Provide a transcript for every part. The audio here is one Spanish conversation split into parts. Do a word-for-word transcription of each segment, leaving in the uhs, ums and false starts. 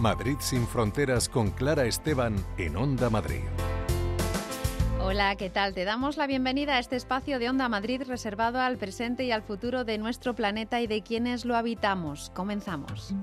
Madrid sin fronteras con Clara Esteban en Onda Madrid. Hola, ¿qué tal? Te damos la bienvenida a este espacio de Onda Madrid reservado al presente y al futuro de nuestro planeta y de quienes lo habitamos. Comenzamos.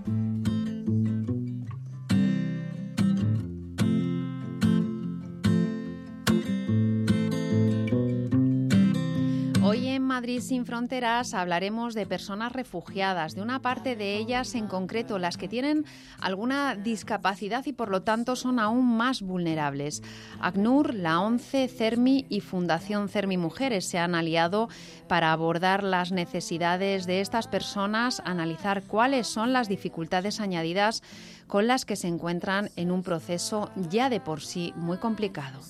Hoy en Madrid sin fronteras hablaremos de personas refugiadas, de una parte de ellas en concreto, las que tienen alguna discapacidad y por lo tanto son aún más vulnerables. ACNUR, la ONCE, CERMI y Fundación CERMI Mujeres se han aliado para abordar las necesidades de estas personas, analizar cuáles son las dificultades añadidas con las que se encuentran en un proceso ya de por sí muy complicado.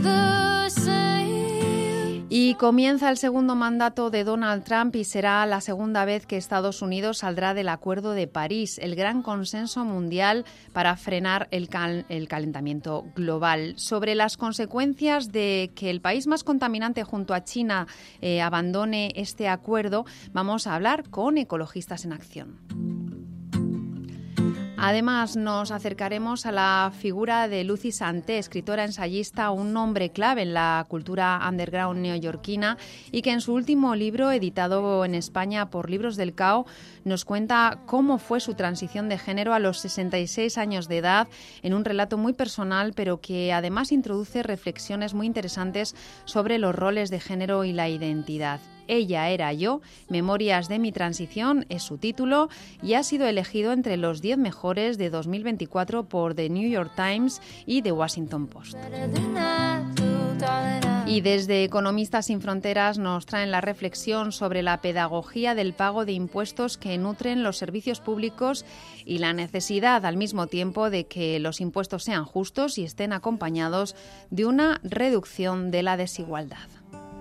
Y comienza el segundo mandato de Donald Trump y será la segunda vez que Estados Unidos saldrá del Acuerdo de París, el gran consenso mundial para frenar el, cal- el calentamiento global. Sobre las consecuencias de que el país más contaminante junto a China eh, abandone este acuerdo, vamos a hablar con Ecologistas en Acción. Además, nos acercaremos a la figura de Lucy Santé, escritora ensayista, un nombre clave en la cultura underground neoyorquina y que en su último libro, editado en España por Libros del Cao, nos cuenta cómo fue su transición de género a los sesenta y seis años de edad, en un relato muy personal, pero que además introduce reflexiones muy interesantes sobre los roles de género y la identidad. Ella era yo, Memorias de mi transición es su título y ha sido elegido entre los diez mejores de dos mil veinticuatro por The New York Times y The Washington Post. Y desde Economistas sin Fronteras nos traen la reflexión sobre la pedagogía del pago de impuestos que nutren los servicios públicos y la necesidad al mismo tiempo de que los impuestos sean justos y estén acompañados de una reducción de la desigualdad.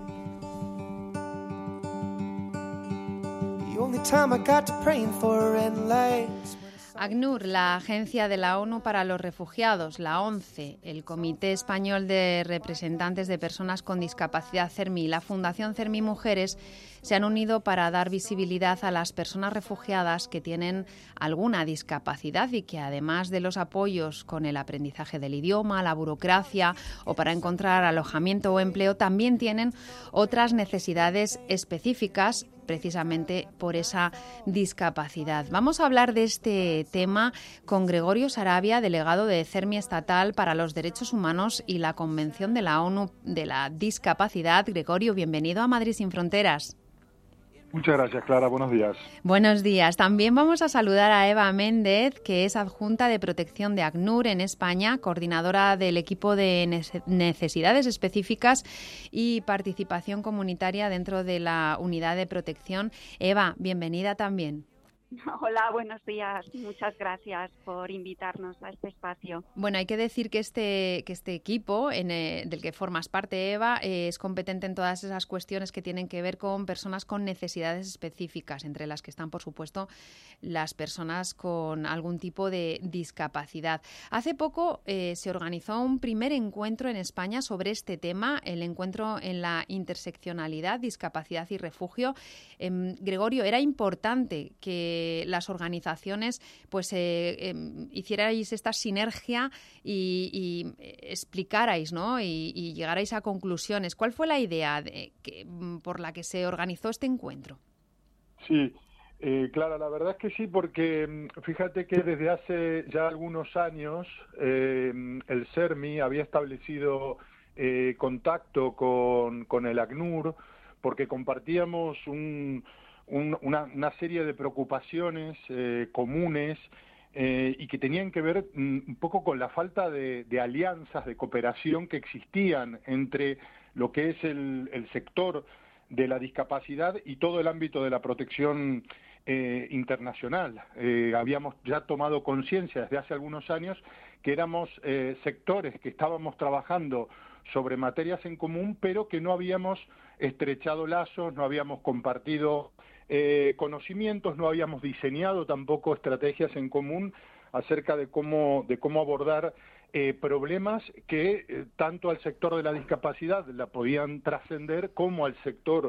ACNUR, la Agencia de la ONU para los Refugiados, la ONCE, el Comité Español de Representantes de Personas con Discapacidad CERMI y la Fundación CERMI Mujeres se han unido para dar visibilidad a las personas refugiadas que tienen alguna discapacidad y que además de los apoyos con el aprendizaje del idioma, la burocracia o para encontrar alojamiento o empleo, también tienen otras necesidades específicas precisamente por esa discapacidad. Vamos a hablar de este tema con Gregorio Sarabia, delegado de CERMI Estatal para los Derechos Humanos y la Convención de la ONU de la Discapacidad. Gregorio, bienvenido a Madrid sin Fronteras. Muchas gracias, Clara. Buenos días. Buenos días. También vamos a saludar a Eva Méndez, que es adjunta de protección de ACNUR en España, coordinadora del equipo de necesidades específicas y participación comunitaria dentro de la unidad de protección. Eva, bienvenida también. Hola, buenos días. Muchas gracias por invitarnos a este espacio. Bueno, hay que decir que este, que este equipo en, eh, del que formas parte, Eva, eh, es competente en todas esas cuestiones que tienen que ver con personas con necesidades específicas, entre las que están, por supuesto, las personas con algún tipo de discapacidad. Hace poco eh, se organizó un primer encuentro en España sobre este tema, el encuentro en la interseccionalidad, discapacidad y refugio. Eh, Gregorio, era importante que las organizaciones pues eh, eh, hicierais esta sinergia y, y explicarais, ¿no? y, y llegarais a conclusiones. ¿Cuál fue la idea de, que, por la que se organizó este encuentro? Sí, eh, Clara, la verdad es que sí, porque fíjate que desde hace ya algunos años eh, el CERMI había establecido eh, contacto con, con el ACNUR porque compartíamos un Un, una, una serie de preocupaciones eh, comunes eh, y que tenían que ver mm, un poco con la falta de, de alianzas, de cooperación que existían entre lo que es el, el sector de la discapacidad y todo el ámbito de la protección eh, internacional. Eh, habíamos ya tomado conciencia desde hace algunos años que éramos eh, sectores que estábamos trabajando sobre materias en común, pero que no habíamos estrechado lazos, no habíamos compartido Eh, conocimientos, no habíamos diseñado tampoco estrategias en común acerca de cómo, de cómo abordar eh, problemas que eh, tanto al sector de la discapacidad la podían trascender como al sector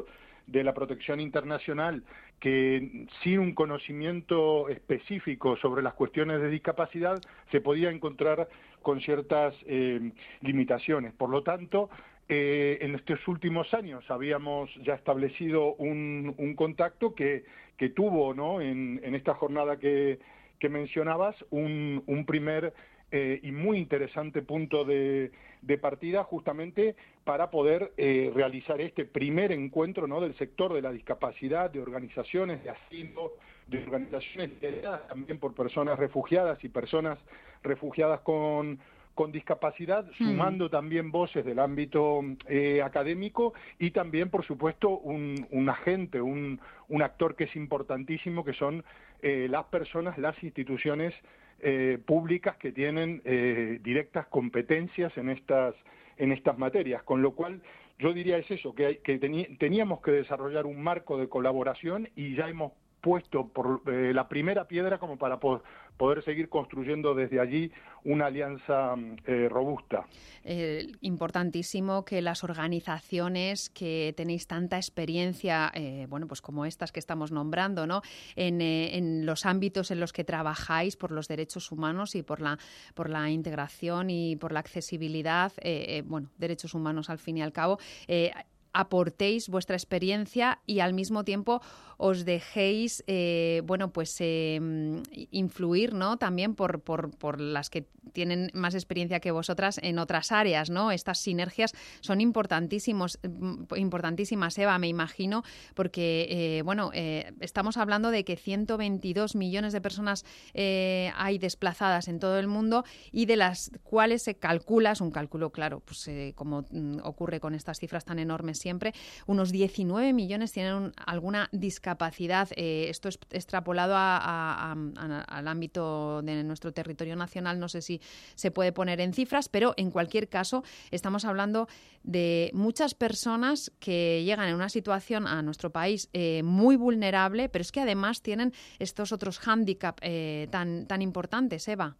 de la protección internacional que sin un conocimiento específico sobre las cuestiones de discapacidad se podía encontrar con ciertas eh, limitaciones. Por lo tanto, eh, en estos últimos años habíamos ya establecido un, un contacto que, que tuvo, ¿no?, en, en esta jornada que, que mencionabas, un, un primer eh, y muy interesante punto de, de partida justamente para poder eh, realizar este primer encuentro, ¿no?, del sector de la discapacidad, de organizaciones de asilo, de organizaciones lideradas también por personas refugiadas y personas refugiadas con, con discapacidad, mm. sumando también voces del ámbito eh, académico y también, por supuesto, un, un agente, un, un actor que es importantísimo, que son eh, las personas, las instituciones eh, públicas que tienen eh, directas competencias en estas, en estas materias, con lo cual yo diría es eso, que, hay, que tení, teníamos que desarrollar un marco de colaboración y ya hemos puesto por eh, la primera piedra como para po poder seguir construyendo desde allí una alianza eh, robusta. Eh, importantísimo que las organizaciones que tenéis tanta experiencia, eh, bueno, pues como estas que estamos nombrando, ¿no?, en, eh, en los ámbitos en los que trabajáis por los derechos humanos y por la por la integración y por la accesibilidad, eh, eh, bueno, derechos humanos al fin y al cabo, eh, aportéis vuestra experiencia y al mismo tiempo os dejéis eh, bueno pues eh, influir, ¿no?, también por, por, por las que tienen más experiencia que vosotras en otras áreas, ¿no? Estas sinergias son importantísimos, importantísimas, Eva, me imagino, porque eh, bueno, eh, estamos hablando de que ciento veintidós millones de personas eh, hay desplazadas en todo el mundo y de las cuales se calcula, es un cálculo claro, pues eh, como mm, ocurre con estas cifras tan enormes siempre, unos diecinueve millones tienen un, alguna discapacidad. Eh, esto es extrapolado a, a, a, al ámbito de nuestro territorio nacional, no sé si se puede poner en cifras, pero en cualquier caso estamos hablando de muchas personas que llegan en una situación a nuestro país eh, muy vulnerable, pero es que además tienen estos otros hándicaps eh, tan, tan importantes, Eva.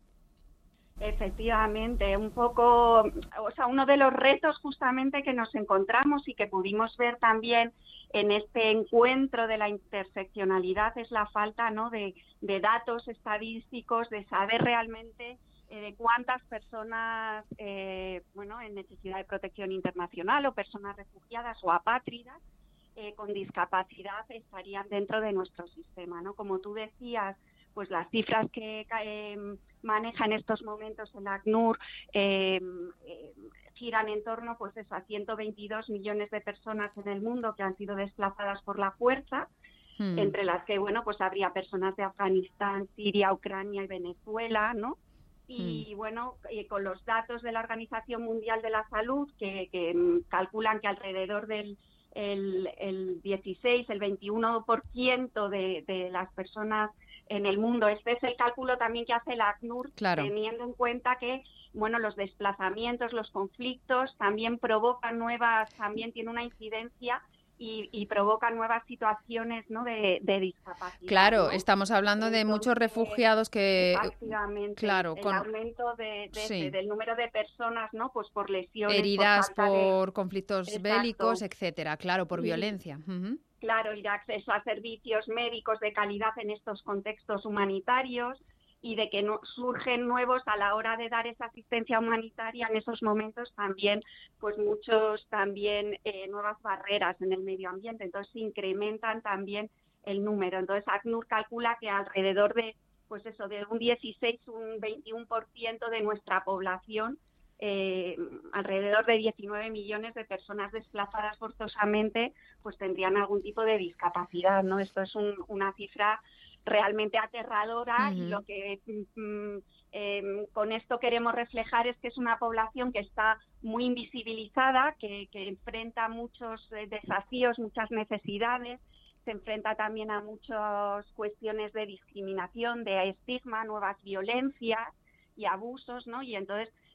Efectivamente, un poco, o sea, uno de los retos justamente que nos encontramos y que pudimos ver también en este encuentro de la interseccionalidad es la falta, ¿no?, de, de datos estadísticos, de saber realmente eh, de cuántas personas, eh, bueno, en necesidad de protección internacional o personas refugiadas o apátridas eh, con discapacidad estarían dentro de nuestro sistema, ¿no? Como tú decías, pues las cifras que eh, maneja en estos momentos el ACNUR eh, eh, giran en torno pues eso, a ciento veintidós millones de personas en el mundo que han sido desplazadas por la fuerza, hmm. entre las que bueno pues habría personas de Afganistán, Siria, Ucrania y Venezuela, ¿no? Y hmm. bueno, eh, con los datos de la Organización Mundial de la Salud que, que um, calculan que alrededor del el, el dieciséis, el veintiuno por ciento de, de las personas en el mundo. Este es el cálculo también que hace la ACNUR, claro. teniendo en cuenta que, bueno, los desplazamientos, los conflictos también provocan nuevas, también tiene una incidencia y, y provocan nuevas situaciones, ¿no?, de, de discapacidad. Claro, ¿no? estamos hablando Entonces, de muchos refugiados que... Efectivamente, claro, el con... aumento de, de, sí. de, del número de personas, ¿no?, pues por lesiones, heridas, por, por de... conflictos Exacto. bélicos, etcétera, claro, por y, violencia. Uh-huh. Claro, y de acceso a servicios médicos de calidad en estos contextos humanitarios y de que no, surgen nuevos a la hora de dar esa asistencia humanitaria en esos momentos también, pues muchos también eh, nuevas barreras en el medio ambiente, entonces se incrementan también el número. Entonces ACNUR calcula que alrededor de, pues eso, de un dieciséis, un veintiuno por ciento de nuestra población, Eh, alrededor de diecinueve millones de personas desplazadas forzosamente pues tendrían algún tipo de discapacidad, ¿no? Esto es un, una cifra realmente aterradora. Uh-huh. Y lo que mm, eh, con esto queremos reflejar es que es una población que está muy invisibilizada, que, que enfrenta muchos eh, desafíos, muchas necesidades, se enfrenta también a muchas cuestiones de discriminación, de estigma, nuevas violencias y abusos, ¿no? Y entonces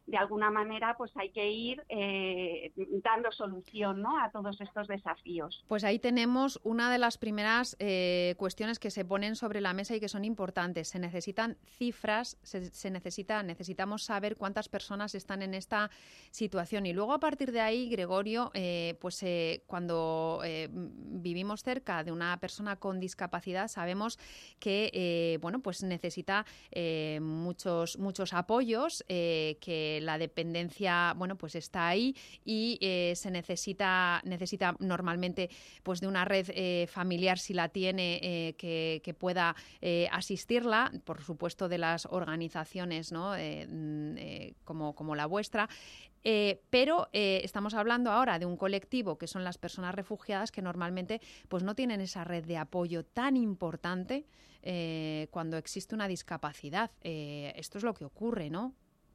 de alguna manera pues hay que ir eh, dando solución, ¿no?, a todos estos desafíos. Pues ahí tenemos una de las primeras eh, cuestiones que se ponen sobre la mesa y que son importantes. Se necesitan cifras, se, se necesita, necesitamos saber cuántas personas están en esta situación. Y luego a partir de ahí, Gregorio, eh, pues eh, cuando eh, vivimos cerca de una persona con discapacidad sabemos que eh, bueno, pues necesita eh, muchos, muchos apoyos, eh, que la dependencia, bueno, pues está ahí y eh, se necesita, necesita normalmente pues de una red eh, familiar, si la tiene, eh, que, que pueda eh, asistirla, por supuesto de las organizaciones, ¿no?, eh, eh, como, como la vuestra. Eh, pero eh, estamos hablando ahora de un colectivo que son las personas refugiadas que normalmente pues no tienen esa red de apoyo tan importante eh, cuando existe una discapacidad. Eh, esto es lo que ocurre, ¿no?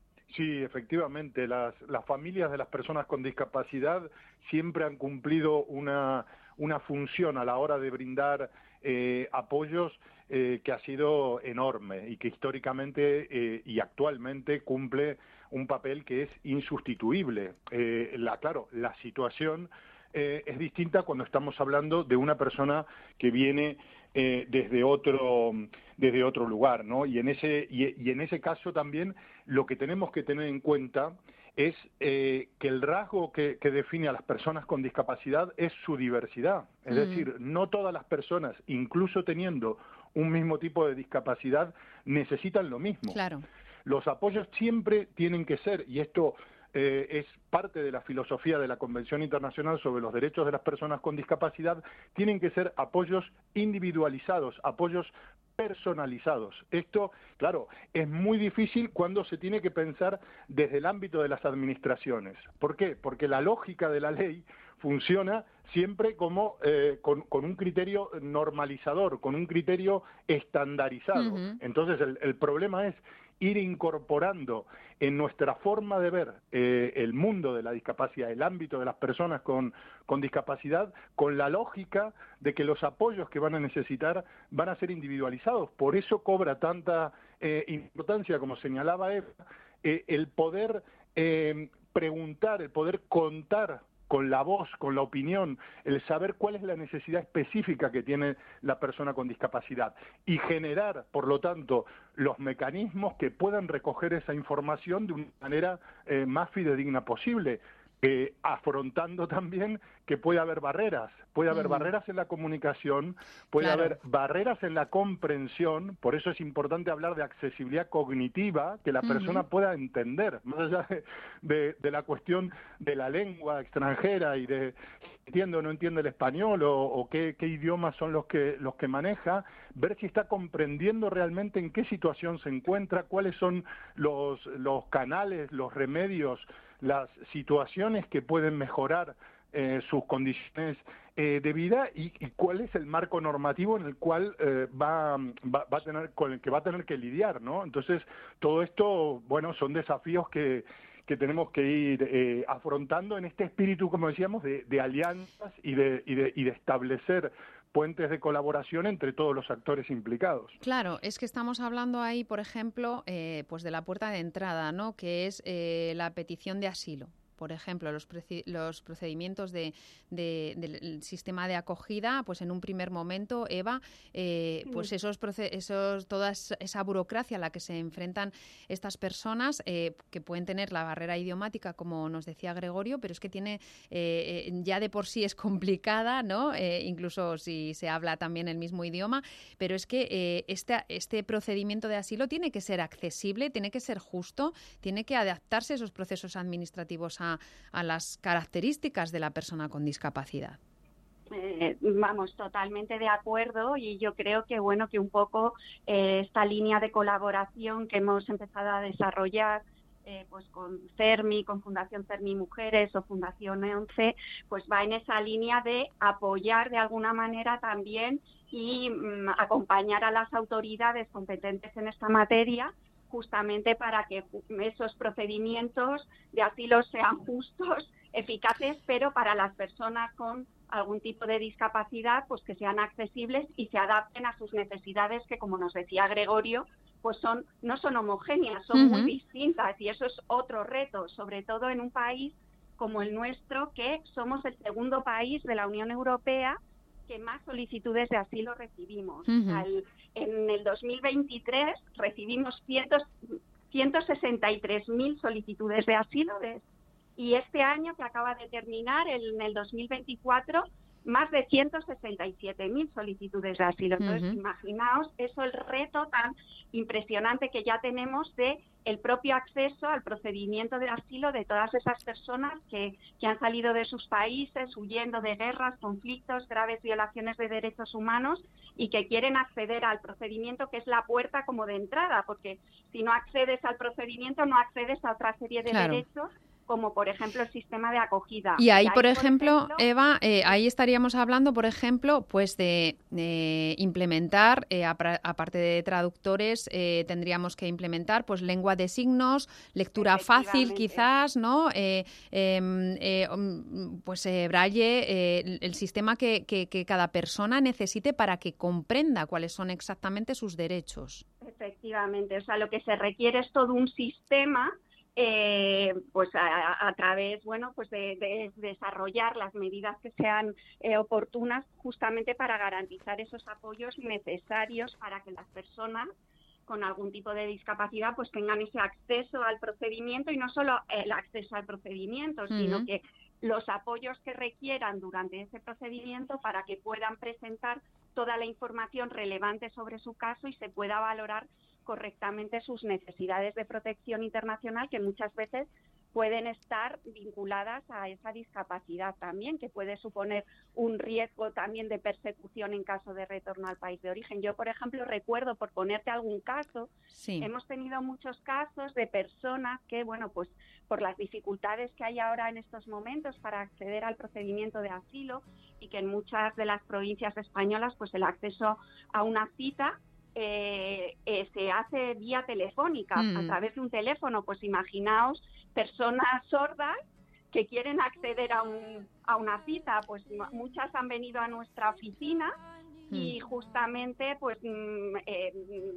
Sí, efectivamente, las, las familias de las personas con discapacidad siempre han cumplido una, una función a la hora de brindar eh, apoyos eh, que ha sido enorme y que históricamente eh, y actualmente cumple un papel que es insustituible. Eh, la, claro, la situación eh, es distinta cuando estamos hablando de una persona que viene eh, desde otro desde otro lugar, ¿no? Y en ese y, y en ese caso también lo que tenemos que tener en cuenta es eh, que el rasgo que, que define a las personas con discapacidad es su diversidad. Es mm. decir, no todas las personas, incluso teniendo un mismo tipo de discapacidad, necesitan lo mismo. Claro. Los apoyos siempre tienen que ser, y esto eh, es parte de la filosofía de la Convención Internacional sobre los Derechos de las Personas con Discapacidad, tienen que ser apoyos individualizados, apoyos personalizados. Esto, claro, es muy difícil cuando se tiene que pensar desde el ámbito de las administraciones. ¿Por qué? Porque la lógica de la ley funciona siempre como eh, con, con un criterio normalizador, con un criterio estandarizado. Uh-huh. Entonces, el, el problema es ir incorporando en nuestra forma de ver eh, el mundo de la discapacidad, el ámbito de las personas con, con discapacidad, con la lógica de que los apoyos que van a necesitar van a ser individualizados. Por eso cobra tanta eh, importancia, como señalaba Eva, eh, el poder eh, preguntar, el poder contar con la voz, con la opinión, el saber cuál es la necesidad específica que tiene la persona con discapacidad y generar, por lo tanto, los mecanismos que puedan recoger esa información de una manera eh, más fidedigna posible, eh, afrontando también que puede haber barreras, puede haber mm. barreras en la comunicación, puede claro. haber barreras en la comprensión, por eso es importante hablar de accesibilidad cognitiva, que la persona mm-hmm. pueda entender, más allá de, de, de la cuestión de la lengua extranjera y de entiende o no entiende el español o, o qué, qué idiomas son los que, los que maneja, ver si está comprendiendo realmente en qué situación se encuentra, cuáles son los, los canales, los remedios, las situaciones que pueden mejorar eh, sus condiciones eh, de vida y, y cuál es el marco normativo en el cual eh, va, va, va a tener, con el que va a tener que lidiar, ¿no? Entonces, todo esto, bueno, son desafíos que, que tenemos que ir eh, afrontando en este espíritu, como decíamos, de, de alianzas y de, y de, y de establecer puentes de colaboración entre todos los actores implicados. Claro, es que estamos hablando ahí, por ejemplo, eh, pues de la puerta de entrada, ¿no?, que es eh, la petición de asilo. Por ejemplo, los, los procedimientos de, de, del sistema de acogida, pues en un primer momento, Eva, eh, sí. pues esos, esos toda esa burocracia a la que se enfrentan estas personas, eh, que pueden tener la barrera idiomática, como nos decía Gregorio, pero es que tiene eh, ya de por sí es complicada, ¿no? Eh, incluso si se habla también el mismo idioma, pero es que eh, este, este procedimiento de asilo tiene que ser accesible, tiene que ser justo, tiene que adaptarse a esos procesos administrativos a a las características de la persona con discapacidad. Eh, vamos, totalmente de acuerdo, y yo creo que bueno que un poco eh, esta línea de colaboración que hemos empezado a desarrollar eh, pues con CERMI, con Fundación CERMI Mujeres o Fundación EONCE, pues va en esa línea de apoyar de alguna manera también y mm, acompañar a las autoridades competentes en esta materia, justamente para que esos procedimientos de asilo sean justos, eficaces, pero para las personas con algún tipo de discapacidad, pues que sean accesibles y se adapten a sus necesidades, que como nos decía Gregorio, pues son no son homogéneas, son uh-huh. muy distintas, y eso es otro reto, sobre todo en un país como el nuestro, que somos el segundo país de la Unión Europea que más solicitudes de asilo recibimos. Uh-huh. Al, en el dos mil veintitrés recibimos ciento sesenta y tres mil solicitudes de asilo de, y este año que acaba de terminar, el, en el dos mil veinticuatro, más de ciento sesenta y siete mil solicitudes de asilo. Entonces, uh-huh. imaginaos eso, el reto tan impresionante que ya tenemos de el propio acceso al procedimiento de asilo de todas esas personas que, que han salido de sus países huyendo de guerras, conflictos, graves violaciones de derechos humanos y que quieren acceder al procedimiento, que es la puerta como de entrada, porque si no accedes al procedimiento no accedes a otra serie de claro. derechos, como por ejemplo el sistema de acogida. Y ahí, y ahí por, ejemplo, por ejemplo, Eva, eh, ahí estaríamos hablando, por ejemplo, pues de eh, implementar, eh, aparte de traductores, eh, tendríamos que implementar pues lengua de signos, lectura fácil quizás, ¿no? Eh, eh, eh, pues eh, braille, eh, el sistema que, que, que cada persona necesite para que comprenda cuáles son exactamente sus derechos. Efectivamente, o sea, lo que se requiere es todo un sistema Eh, pues a, a través, bueno, pues de, de desarrollar las medidas que sean eh, oportunas justamente para garantizar esos apoyos necesarios para que las personas con algún tipo de discapacidad pues tengan ese acceso al procedimiento, y no solo el acceso al procedimiento, uh-huh. sino que los apoyos que requieran durante ese procedimiento para que puedan presentar toda la información relevante sobre su caso y se pueda valorar correctamente sus necesidades de protección internacional, que muchas veces pueden estar vinculadas a esa discapacidad también, que puede suponer un riesgo también de persecución en caso de retorno al país de origen. Yo, por ejemplo, recuerdo, por ponerte algún caso, sí. hemos tenido muchos casos de personas que, bueno, pues por las dificultades que hay ahora en estos momentos para acceder al procedimiento de asilo, y que en muchas de las provincias españolas pues el acceso a una cita Eh, eh, se hace vía telefónica, mm. a través de un teléfono. Pues imaginaos personas sordas que quieren acceder a, un, a una cita, pues m- muchas han venido a nuestra oficina mm. y justamente pues eh,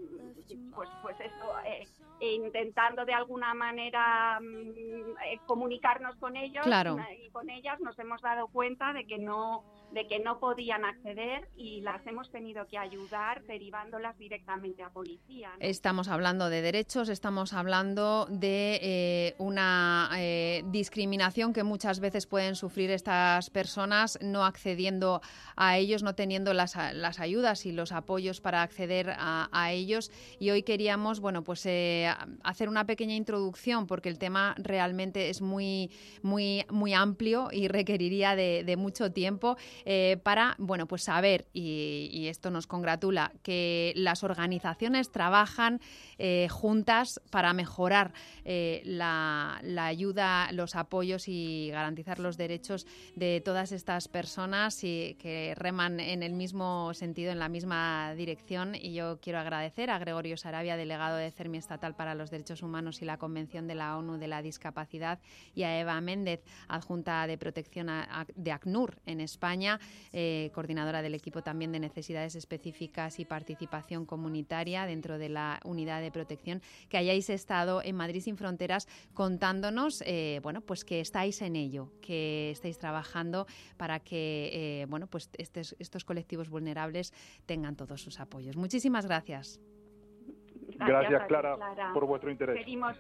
pues pues eso eh, intentando de alguna manera eh, comunicarnos con ellos claro. y con ellas nos hemos dado cuenta de que no de que no podían acceder y las hemos tenido que ayudar derivándolas directamente a policía, ¿no? Estamos hablando de derechos, estamos hablando de eh, una eh, discriminación que muchas veces pueden sufrir estas personas no accediendo a ellos, no teniendo las, las ayudas y los apoyos para acceder a, a ellos. Y hoy queríamos, bueno, pues eh, hacer una pequeña introducción, porque el tema realmente es muy, muy, muy amplio y requeriría de, de mucho tiempo. Eh, para, bueno, pues saber, y, y esto nos congratula, que las organizaciones trabajan eh, juntas para mejorar eh, la, la ayuda, los apoyos y garantizar los derechos de todas estas personas y que reman en el mismo sentido, en la misma dirección. Y yo quiero agradecer a Gregorio Sarabia, delegado de CERMI Estatal para los Derechos Humanos y la Convención de la ONU de la Discapacidad, y a Eva Méndez, adjunta de protección a, de ACNUR en España, Eh, coordinadora del equipo también de necesidades específicas y participación comunitaria dentro de la unidad de protección, que hayáis estado en Madrid Sin Fronteras contándonos eh, bueno, pues que estáis en ello, que estáis trabajando para que eh, bueno, pues estos, estos colectivos vulnerables tengan todos sus apoyos. Muchísimas gracias. Gracias, gracias Clara, Clara, por vuestro interés. Seguimos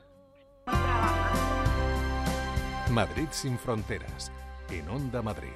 trabajando. Madrid Sin Fronteras, en Onda Madrid.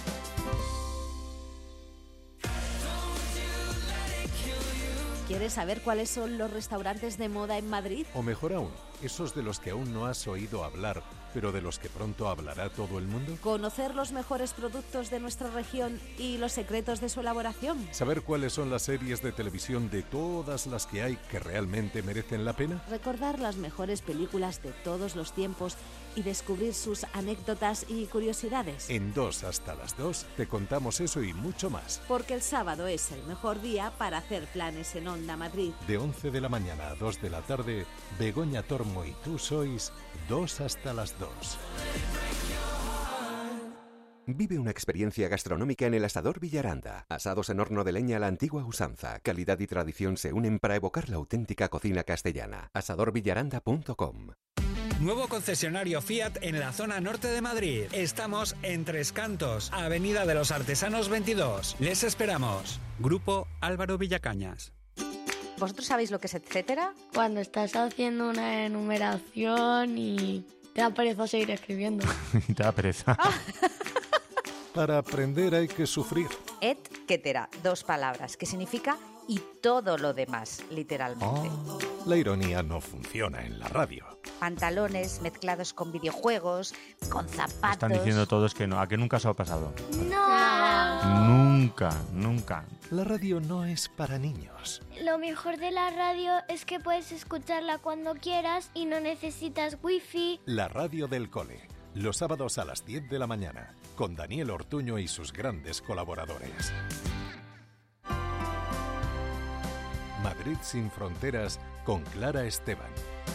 ¿Quieres saber cuáles son los restaurantes de moda en Madrid? O mejor aún, esos de los que aún no has oído hablar, pero de los que pronto hablará todo el mundo. ¿Conocer los mejores productos de nuestra región y los secretos de su elaboración? ¿Saber cuáles son las series de televisión de todas las que hay que realmente merecen la pena? ¿Recordar las mejores películas de todos los tiempos y descubrir sus anécdotas y curiosidades? En Dos hasta las dos te contamos eso y mucho más. Porque el sábado es el mejor día para hacer planes en Onda Madrid. De once de la mañana a dos de la tarde, Begoña Tormo y tú sois Dos hasta las dos. Vive una experiencia gastronómica en el Asador Villaranda. Asados en horno de leña a la antigua usanza. Calidad y tradición se unen para evocar la auténtica cocina castellana. asador villaranda punto com. Nuevo concesionario Fiat en la zona norte de Madrid. Estamos en Tres Cantos, Avenida de los Artesanos veintidós. Les esperamos. Grupo Álvaro Villacañas. ¿Vosotros sabéis lo que es etcétera? Cuando estás haciendo una enumeración y te da pereza seguir escribiendo. Te da pereza. Para aprender hay que sufrir. Etcétera, dos palabras, que significa y todo lo demás, literalmente. Oh, la ironía no funciona en la radio. Pantalones mezclados con videojuegos, con zapatos... Están diciendo todos que no, a que nunca os ha pasado. ¡No! Nunca, nunca. La radio no es para niños. Lo mejor de la radio es que puedes escucharla cuando quieras y no necesitas wifi. La radio del cole, los sábados a las diez de la mañana, con Daniel Ortuño y sus grandes colaboradores. Madrid sin fronteras con Clara Esteban.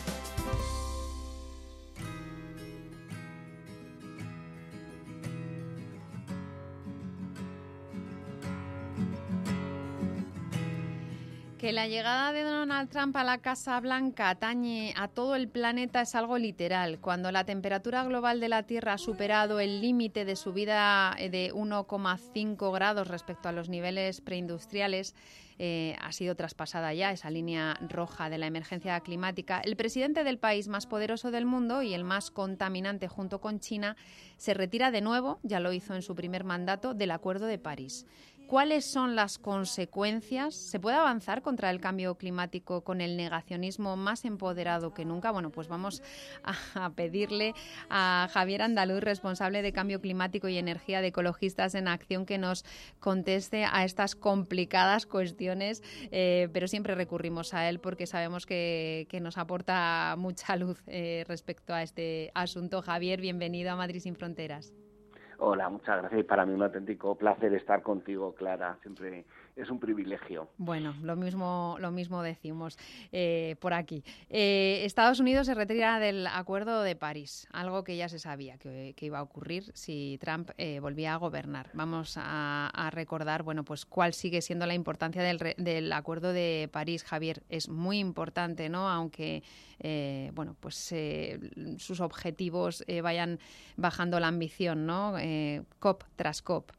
Que la llegada de Donald Trump a la Casa Blanca atañe a todo el planeta es algo literal. Cuando la temperatura global de la Tierra ha superado el límite de subida de uno coma cinco grados respecto a los niveles preindustriales, eh, ha sido traspasada ya esa línea roja de la emergencia climática. El presidente del país más poderoso del mundo y el más contaminante junto con China se retira de nuevo, ya lo hizo en su primer mandato, del Acuerdo de París. ¿Cuáles son las consecuencias? ¿Se puede avanzar contra el cambio climático con el negacionismo más empoderado que nunca? Bueno, pues vamos a pedirle a Javier Andaluz, responsable de Cambio Climático y Energía de Ecologistas en Acción, que nos conteste a estas complicadas cuestiones, eh, pero siempre recurrimos a él porque sabemos que, que nos aporta mucha luz eh, respecto a este asunto. Javier, bienvenido a Madrid sin Fronteras. Hola, muchas gracias. Y para mí un auténtico placer estar contigo, Clara. Siempre es un privilegio. Bueno, lo mismo, lo mismo decimos eh, por aquí. Eh, Estados Unidos se retira del Acuerdo de París, algo que ya se sabía que, que iba a ocurrir si Trump eh, volvía a gobernar. Vamos a, a recordar, bueno, pues cuál sigue siendo la importancia del, del Acuerdo de París, Javier. Es muy importante, ¿no? Aunque, eh, bueno, pues eh, sus objetivos eh, vayan bajando la ambición, ¿no? Eh, COP tras COP.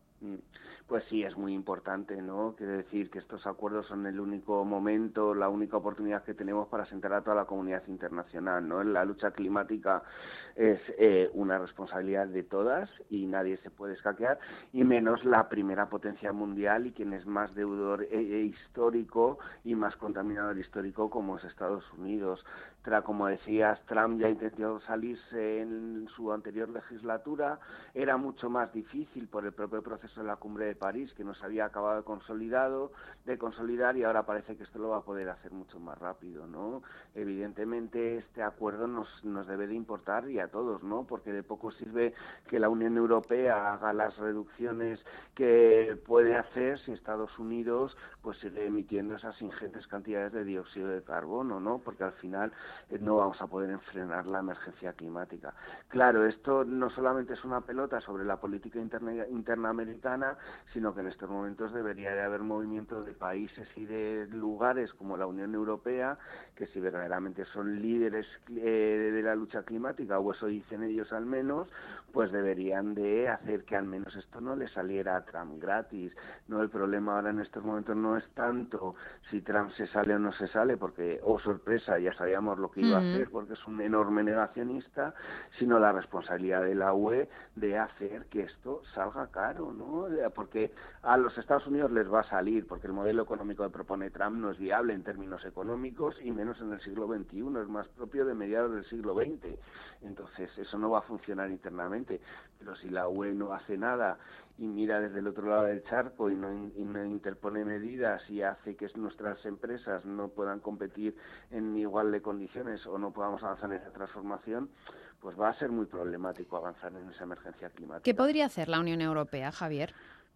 Pues sí, es muy importante, ¿no? Quiere decir que estos acuerdos son el único momento, la única oportunidad que tenemos para sentar a toda la comunidad internacional, ¿no? La lucha climática es eh, una responsabilidad de todas y nadie se puede escaquear, y menos la primera potencia mundial y quien es más deudor eh, histórico y más contaminador histórico como es Estados Unidos. Tra, como decías, Trump ya intentó salirse en su anterior legislatura, era mucho más difícil por el propio proceso de la Cumbre de París, que no se había acabado de consolidado, de consolidar, y ahora parece que esto lo va a poder hacer mucho más rápido, ¿no? Evidentemente este acuerdo nos, nos debe de importar y a todos, ¿no? Porque de poco sirve que la Unión Europea haga las reducciones que puede hacer si Estados Unidos pues sigue emitiendo esas ingentes cantidades de dióxido de carbono, ¿no? Porque al final eh, no vamos a poder frenar la emergencia climática. Claro, esto no solamente es una pelota sobre la política interna, interna americana, sino que en estos momentos debería de haber movimientos de países y de lugares como la Unión Europea, que si verdaderamente son líderes eh, de la lucha climática, o eso dicen ellos al menos, pues deberían de hacer que al menos esto no le saliera a Trump gratis. No, el problema ahora en estos momentos no es tanto si Trump se sale o no se sale, porque, oh sorpresa, ya sabíamos lo que iba uh-huh. a hacer, porque es un enorme negacionista, sino la responsabilidad de la U E de hacer que esto salga caro, ¿no? Porque a los Estados Unidos les va a salir, porque el modelo económico que propone Trump no es viable en términos económicos, y menos en el siglo veintiuno, es más propio de mediados del siglo veinte. Entonces, eso no va a funcionar internamente. Pero si la U E no hace nada y mira desde el otro lado del charco y no, y no interpone medidas y hace que nuestras empresas no puedan competir en igual de condiciones o no podamos avanzar en esa transformación, pues va a ser muy problemático avanzar en esa emergencia climática. ¿Qué podría hacer la Unión Europea, Javier?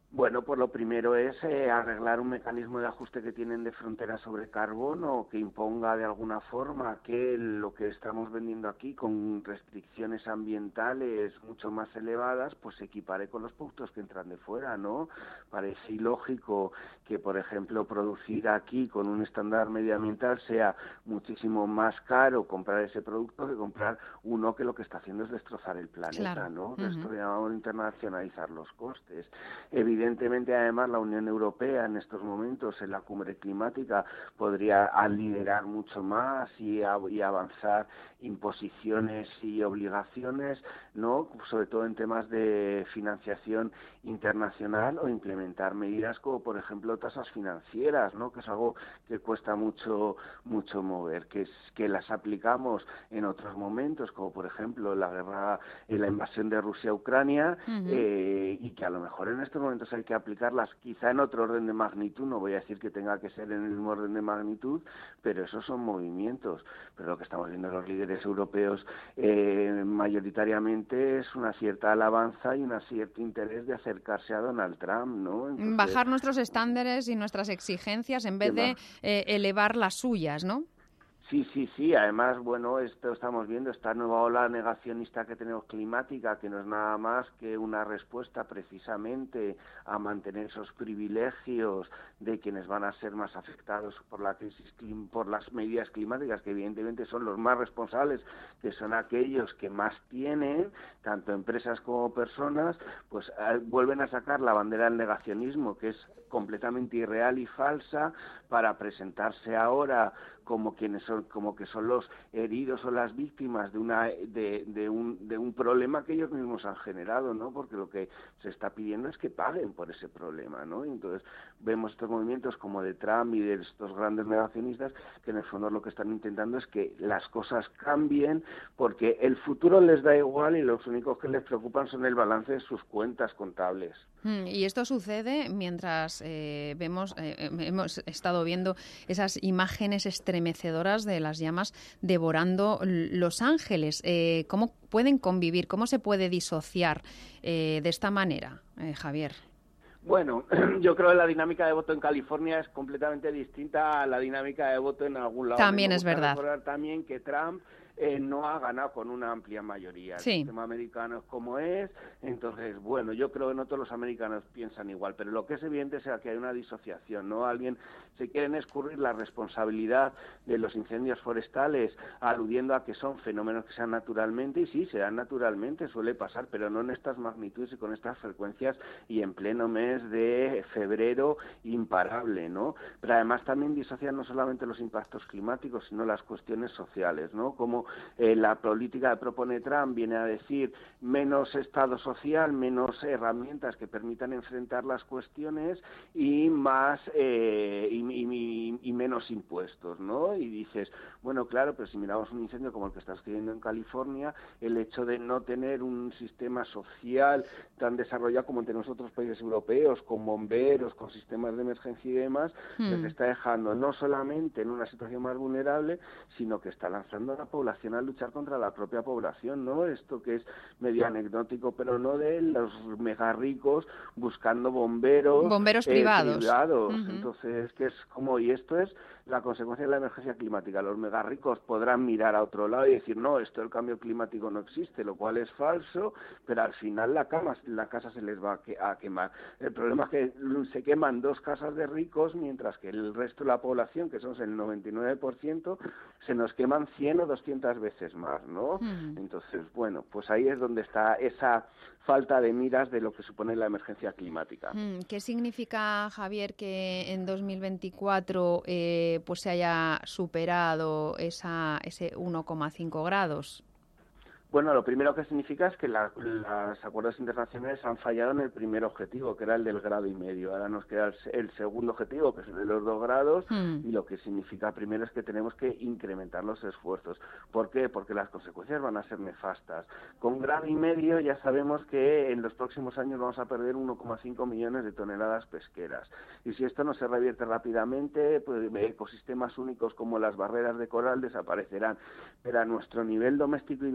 Bueno, pues lo primero es eh, arreglar un mecanismo de ajuste que tienen de frontera sobre carbono, que imponga de alguna forma que lo que estamos vendiendo aquí con restricciones ambientales mucho más elevadas, pues se equipare con los productos que entran de fuera, ¿no? Parece ilógico que, por ejemplo, producir aquí con un estándar medioambiental sea muchísimo más caro comprar ese producto que comprar uno que lo que está haciendo es destrozar el planeta, claro. ¿no? Uh-huh. Esto llamamos internacionalizar los costes. Evidentemente, Evidentemente, además, la Unión Europea en estos momentos, en la cumbre climática, podría liderar mucho más y, a, y avanzar imposiciones y obligaciones, ¿no? Sobre todo en temas de financiación internacional, o implementar medidas como, por ejemplo, tasas financieras, ¿no? Que es algo que cuesta mucho mucho mover, que es que las aplicamos en otros momentos, como por ejemplo la guerra, la invasión de Rusia a Ucrania, uh-huh. eh, y que a lo mejor en estos momentos hay que aplicarlas quizá en otro orden de magnitud, no voy a decir que tenga que ser en el mismo orden de magnitud, pero esos son movimientos. Pero lo que estamos viendo los líderes europeos eh, mayoritariamente es una cierta alabanza y un cierto interés de acercarse a Donald Trump, ¿no? Entonces, bajar nuestros estándares y nuestras exigencias en vez de eh, elevar las suyas, ¿no? Sí, sí, sí. Además, bueno, esto estamos viendo, esta nueva ola negacionista que tenemos climática, que no es nada más que una respuesta precisamente a mantener esos privilegios de quienes van a ser más afectados por la crisis, por las medidas climáticas, que evidentemente son los más responsables, que son aquellos que más tienen, tanto empresas como personas, pues eh, vuelven a sacar la bandera del negacionismo, que es completamente irreal y falsa, para presentarse ahora como quienes son, como que son los heridos o las víctimas de una de, de un de un problema que ellos mismos han generado, ¿no? Porque lo que se está pidiendo es que paguen por ese problema, ¿no? Y entonces vemos estos movimientos como de Trump y de estos grandes negacionistas que en el fondo lo que están intentando es que las cosas cambien, porque el futuro les da igual y los únicos que les preocupan son el balance de sus cuentas contables. Y esto sucede mientras eh, vemos eh, hemos estado viendo esas imágenes estremecedoras de las llamas devorando Los Ángeles. Eh, ¿Cómo pueden convivir? ¿Cómo se puede disociar eh, de esta manera, eh, Javier? Bueno, yo creo que la dinámica de voto en California es completamente distinta a la dinámica de voto en algún lado. También es verdad. Recordar también que Trump Eh, no ha ganado con una amplia mayoría. Sí. El sistema americano es como es, entonces, bueno, yo creo que no todos los americanos piensan igual, pero lo que es evidente es que hay una disociación, ¿no? Alguien se quieren escurrir la responsabilidad de los incendios forestales aludiendo a que son fenómenos que se dan naturalmente, y sí, se dan naturalmente, suele pasar, pero no en estas magnitudes y con estas frecuencias y en pleno mes de febrero imparable, ¿no? Pero además también disocian no solamente los impactos climáticos, sino las cuestiones sociales, ¿no? Como Eh, la política que propone Trump viene a decir menos Estado social, menos herramientas que permitan enfrentar las cuestiones y más eh, y, y, y menos impuestos, ¿no? Y dices, bueno, claro, pero si miramos un incendio como el que está sucediendo en California, el hecho de no tener un sistema social tan desarrollado como tenemos otros países europeos, con bomberos, con sistemas de emergencia y demás, mm. les está dejando no solamente en una situación más vulnerable, sino que está lanzando a la población a luchar contra la propia población, ¿no? Esto que es medio anecdótico, pero no de los mega ricos buscando bomberos bomberos eh, privados, privados. Uh-huh. Entonces, que es como, y esto es la consecuencia de la emergencia climática. Los mega ricos podrán mirar a otro lado y decir, no, esto del cambio climático no existe, lo cual es falso, pero al final la, cama, la casa se les va a, que, a quemar. El problema es que se queman dos casas de ricos, mientras que el resto de la población, que son el noventa y nueve por ciento, se nos queman cien o doscientas veces más, ¿no? Mm. Entonces, bueno, pues ahí es donde está esa falta de miras de lo que supone la emergencia climática. Mm. ¿Qué significa, Javier, que en dos mil veinticuatro eh, pues se haya superado esa, ese uno coma cinco grados? Bueno, lo primero que significa es que la, los acuerdos internacionales han fallado en el primer objetivo, que era el del grado y medio. Ahora nos queda el, el segundo objetivo, que es el de los dos grados, mm. y lo que significa primero es que tenemos que incrementar los esfuerzos. ¿Por qué? Porque las consecuencias van a ser nefastas. Con grado y medio ya sabemos que en los próximos años vamos a perder uno coma cinco millones de toneladas pesqueras. Y si esto no se revierte rápidamente, pues ecosistemas únicos como las barreras de coral desaparecerán. Pero a nuestro nivel doméstico y domiciliario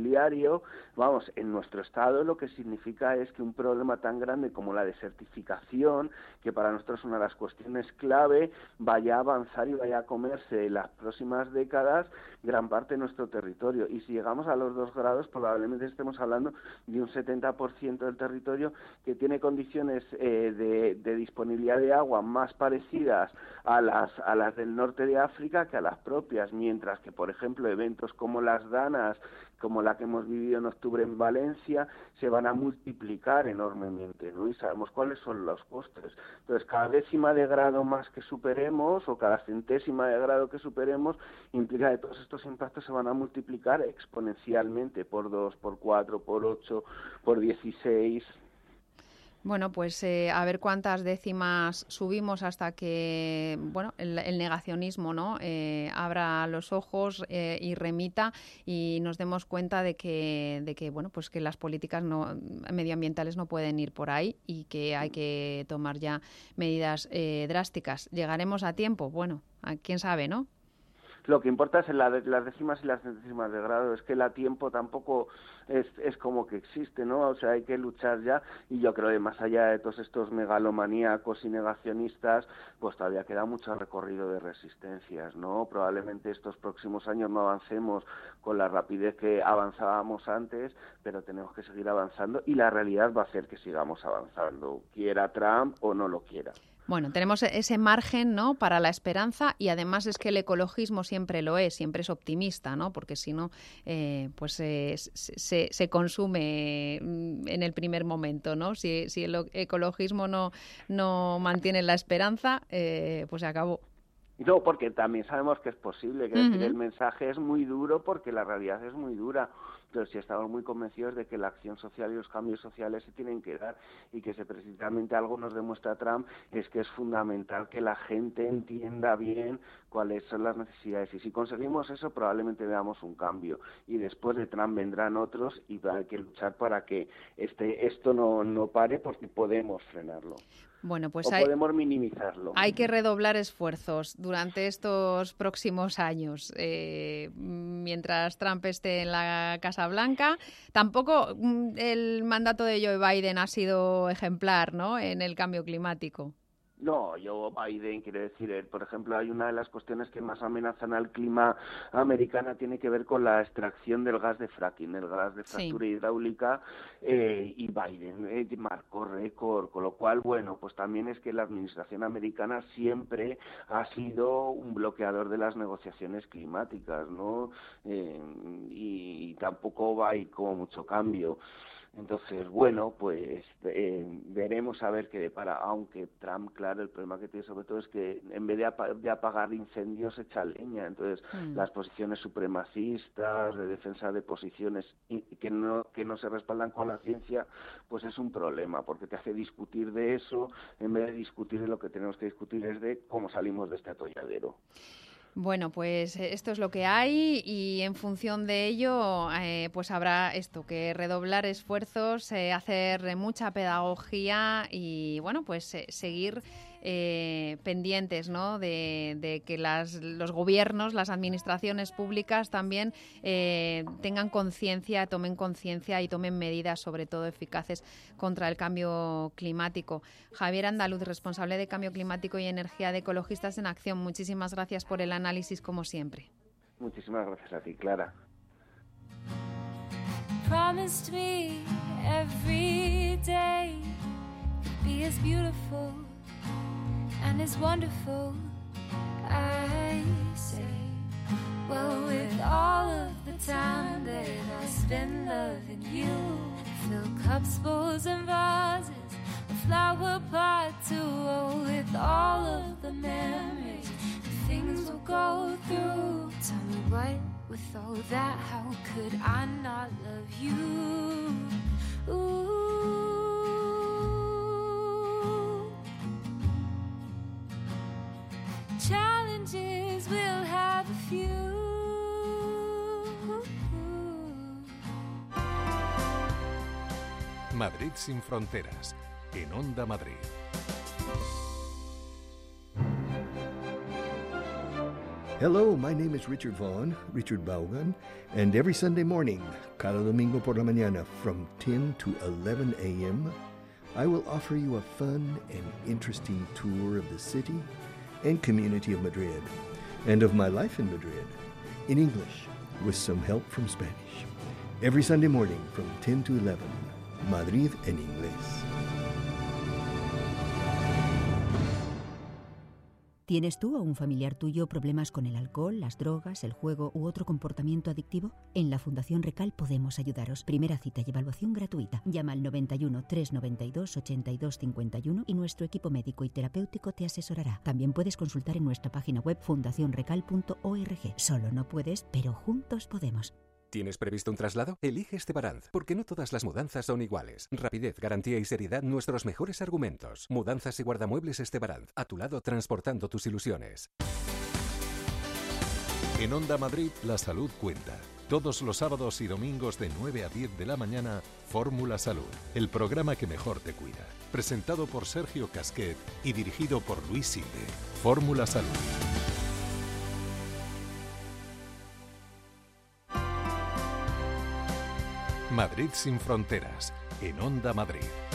inmobiliario, vamos, en nuestro estado lo que significa es que un problema tan grande como la desertificación, que para nosotros es una de las cuestiones clave, vaya a avanzar y vaya a comerse en las próximas décadas gran parte de nuestro territorio. Y si llegamos a los dos grados, probablemente estemos hablando de un setenta por ciento del territorio que tiene condiciones eh, de, de disponibilidad de agua más parecidas a las, a las del norte de África que a las propias, mientras que, por ejemplo, eventos como las Danas, como la que hemos vivido en octubre en Valencia, se van a multiplicar enormemente, ¿no? Y sabemos cuáles son los costes. Entonces, cada décima de grado más que superemos, o cada centésima de grado que superemos, implica que todos estos impactos se van a multiplicar exponencialmente, por dos, por cuatro, por ocho, por dieciséis... Bueno, pues eh, a ver cuántas décimas subimos hasta que, bueno, el, el negacionismo, ¿no? Eh, abra los ojos eh, y remita y nos demos cuenta de que, de que, bueno, pues que las políticas no, medioambientales no pueden ir por ahí y que hay que tomar ya medidas eh, drásticas. ¿Llegaremos a tiempo? Bueno, quién sabe, ¿no? Lo que importa es la de, las décimas y las centésimas de grado, es que el a tiempo tampoco es, es como que existe, ¿no? O sea, hay que luchar ya, y yo creo que más allá de todos estos megalomaníacos y negacionistas, pues todavía queda mucho recorrido de resistencias, ¿no? Probablemente estos próximos años no avancemos con la rapidez que avanzábamos antes, pero tenemos que seguir avanzando y la realidad va a hacer que sigamos avanzando, quiera Trump o no lo quiera. Bueno, tenemos ese margen, ¿no?, para la esperanza, y además es que el ecologismo siempre lo es, siempre es optimista, ¿no?, porque si no, eh, pues eh, se, se consume en el primer momento, ¿no? Si, si el ecologismo no, no mantiene la esperanza, eh, pues se acabó. No, porque también sabemos que es posible, que Uh-huh. decir, el mensaje es muy duro porque la realidad es muy dura. Pero sí estamos muy convencidos de que la acción social y los cambios sociales se tienen que dar, y que si precisamente algo nos demuestra Trump es que es fundamental que la gente entienda bien cuáles son las necesidades, y si conseguimos eso probablemente veamos un cambio, y después de Trump vendrán otros y hay que luchar para que este esto no, no pare, porque podemos frenarlo. Bueno, pues o hay, podemos minimizarlo. Hay que redoblar esfuerzos durante estos próximos años, eh, mientras Trump esté en la Casa Blanca. Tampoco el mandato de Joe Biden ha sido ejemplar, ¿no?, en el cambio climático. No, yo Biden, quiere decir, eh, por ejemplo, hay una de las cuestiones que más amenazan al clima americana, tiene que ver con la extracción del gas de fracking, el gas de fractura sí. hidráulica, eh, y Biden eh, marcó récord, con lo cual, bueno, pues también es que la administración americana siempre ha sido un bloqueador de las negociaciones climáticas, ¿no? Eh, y, y tampoco va a ir como mucho cambio. Entonces, bueno, pues eh, veremos a ver qué depara, aunque Trump, claro, el problema que tiene sobre todo es que en vez de, ap- de apagar incendios echa leña, entonces mm. las posiciones supremacistas, de defensa de posiciones que no, que no se respaldan con la ciencia, pues es un problema, porque te hace discutir de eso, en vez de discutir de lo que tenemos que discutir es de cómo salimos de este atolladero. Bueno, pues esto es lo que hay, y en función de ello eh, pues habrá esto, que redoblar esfuerzos, eh, hacer mucha pedagogía y, bueno, pues eh, seguir eh, pendientes, ¿no?, de, de que las, los gobiernos, las administraciones públicas también eh, tengan conciencia, tomen conciencia y tomen medidas, sobre todo eficaces, contra el cambio climático. Javier Andaluz, responsable de Cambio Climático y Energía de Ecologistas en Acción, muchísimas gracias por el análisis, como siempre. Muchísimas gracias a ti, Clara. Promised me every day be as beautiful and as wonderful, I say. Well, with all of the time that I spend loving you, fill cups, bowls and vases, a flower pot too. Oh, with all of the memories, the things we'll go through. Tell me what, with all that, how could I not love you? Ooh. Challenges, we'll have a few. Madrid sin fronteras, en Onda Madrid. Hello, my name is Richard Vaughn, Richard Vaughan, and every Sunday morning, cada domingo por la mañana, from ten to eleven a.m., I will offer you a fun and interesting tour of the city and community of Madrid, and of my life in Madrid, in English, with some help from Spanish. Every Sunday morning, from ten to eleven, Madrid en inglés. ¿Tienes tú o un familiar tuyo problemas con el alcohol, las drogas, el juego u otro comportamiento adictivo? En la Fundación Recal podemos ayudaros. Primera cita y evaluación gratuita. Llama al noventa y uno, trescientos noventa y dos, ochenta y dos cincuenta y uno y nuestro equipo médico y terapéutico te asesorará. También puedes consultar en nuestra página web fundación recal punto org. Solo no puedes, pero juntos podemos. ¿Tienes previsto un traslado? Elige Estebaranz, porque no todas las mudanzas son iguales. Rapidez, garantía y seriedad, nuestros mejores argumentos. Mudanzas y guardamuebles Estebaranz, a tu lado transportando tus ilusiones. En Onda Madrid, la salud cuenta. Todos los sábados y domingos de nueve a diez de la mañana, Fórmula Salud, el programa que mejor te cuida. Presentado por Sergio Casquet y dirigido por Luis Silde. Fórmula Salud. Madrid sin fronteras, en Onda Madrid.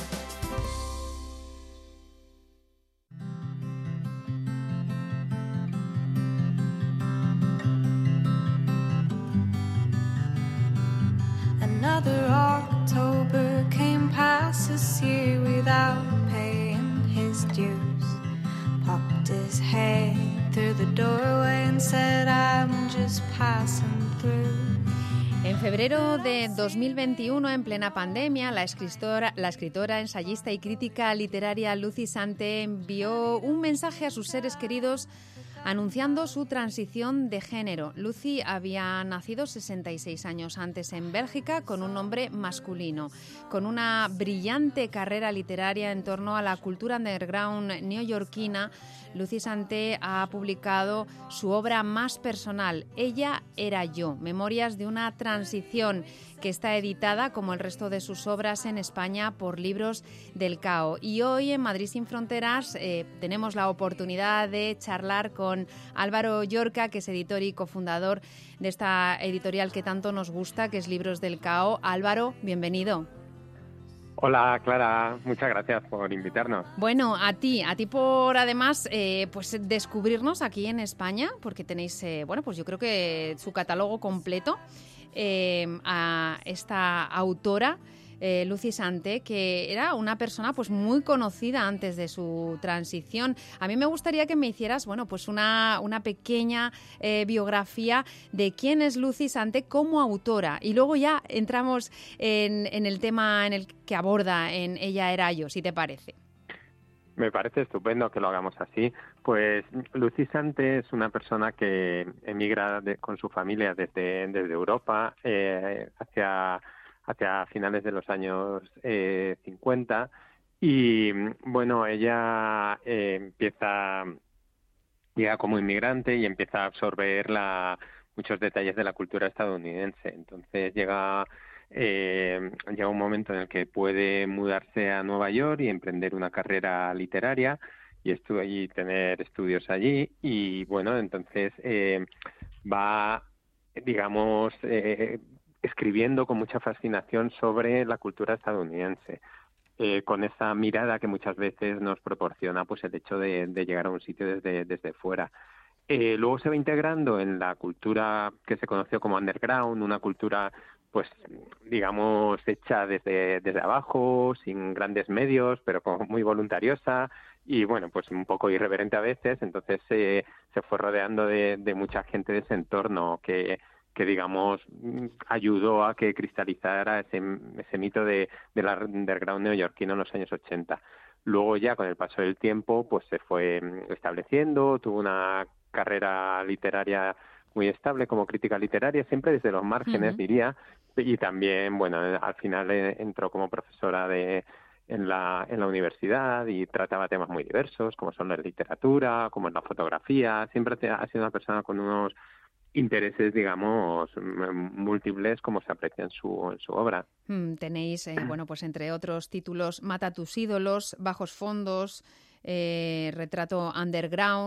Another October came past this year without paying his dues. Popped his head through the doorway and said, I'm just passing through. En febrero de dos mil veintiuno, en plena pandemia, la escritora, la escritora, ensayista y crítica literaria Lucy Sante envió un mensaje a sus seres queridos anunciando su transición de género. Lucy había nacido sesenta y seis años antes en Bélgica con un nombre masculino. Con una brillante carrera literaria en torno a la cultura underground neoyorquina, Lucy Sante ha publicado su obra más personal, Ella era yo, Memorias de una transición, que está editada, como el resto de sus obras, en España por Libros del Cao. Y hoy en Madrid sin Fronteras eh, tenemos la oportunidad de charlar con Álvaro Llorca, que es editor y cofundador de esta editorial que tanto nos gusta, que es Libros del Cao. Álvaro, bienvenido. Hola Clara, muchas gracias por invitarnos. Bueno, a ti, a ti por además eh, pues descubrirnos aquí en España, porque tenéis, eh, bueno, pues yo creo que su catálogo completo, eh, a esta autora, eh, Lucy Sante, que era una persona pues muy conocida antes de su transición. A mí me gustaría que me hicieras, bueno, pues una, una pequeña eh, biografía de quién es Lucy Sante como autora, y luego ya entramos en, en el tema en el que aborda en Ella era yo, si te parece. Me parece estupendo que lo hagamos así. Pues Lucy Sante es una persona que emigra de, con su familia desde, desde Europa eh, hacia, hacia finales de los años eh, cincuenta, y bueno, ella eh, empieza, llega como inmigrante y empieza a absorber la, muchos detalles de la cultura estadounidense. Entonces llega... Eh, llega un momento en el que puede mudarse a Nueva York y emprender una carrera literaria y, estu- y tener estudios allí, y bueno, entonces eh, va, digamos, eh, escribiendo con mucha fascinación sobre la cultura estadounidense, eh, con esa mirada que muchas veces nos proporciona pues el hecho de, de llegar a un sitio desde, desde fuera. Eh, luego se va integrando en la cultura que se conoció como underground, una cultura pues digamos hecha desde, desde abajo, sin grandes medios, pero como muy voluntariosa y bueno, pues un poco irreverente a veces. Entonces eh, se fue rodeando de, de mucha gente de ese entorno que, que digamos ayudó a que cristalizara ese, ese mito de, de la underground neoyorquino en los años ochenta. Luego ya con el paso del tiempo pues se fue estableciendo, tuvo una carrera literaria muy estable como crítica literaria, siempre desde los márgenes, uh-huh. diría, y también, bueno, al final entró como profesora de en la en la universidad y trataba temas muy diversos, como son la literatura, como es la fotografía. Siempre ha sido una persona con unos intereses, digamos, múltiples, como se aprecia en su en su obra. Mm, tenéis, eh, bueno, pues entre otros títulos, Mata tus ídolos, Bajos fondos, eh, Retrato underground,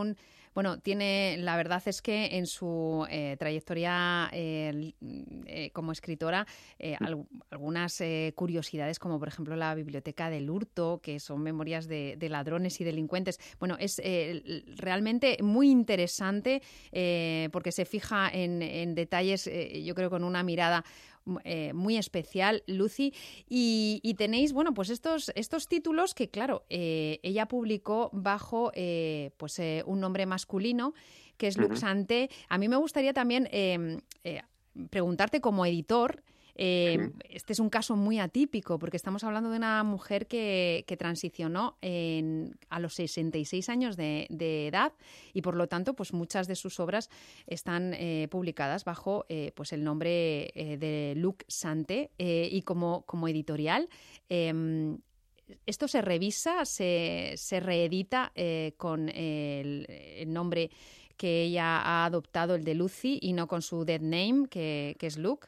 Bueno, tiene, la verdad es que en su eh, trayectoria eh, eh, como escritora, eh, al, algunas eh, curiosidades, como por ejemplo la Biblioteca del Hurto, que son memorias de, de ladrones y delincuentes. Bueno, es eh, realmente muy interesante eh, porque se fija en, en detalles, eh, yo creo, con una mirada Eh, muy especial, Lucy, y, y tenéis, bueno, pues estos, estos títulos que, claro, eh, ella publicó bajo eh, pues eh, un nombre masculino, que es Luc Uh-huh. Santé. A mí me gustaría también eh, eh, preguntarte como editor, eh, Sí. este es un caso muy atípico, porque estamos hablando de una mujer que, que transicionó en, a los sesenta y seis años de, de edad, y por lo tanto, pues muchas de sus obras están eh, publicadas bajo eh, pues el nombre eh, de Luc Santé, eh, y como, como editorial, eh, ¿esto se revisa, se, se reedita eh, con el, el nombre que ella ha adoptado, el de Lucy, y no con su dead name, que, que es Luc?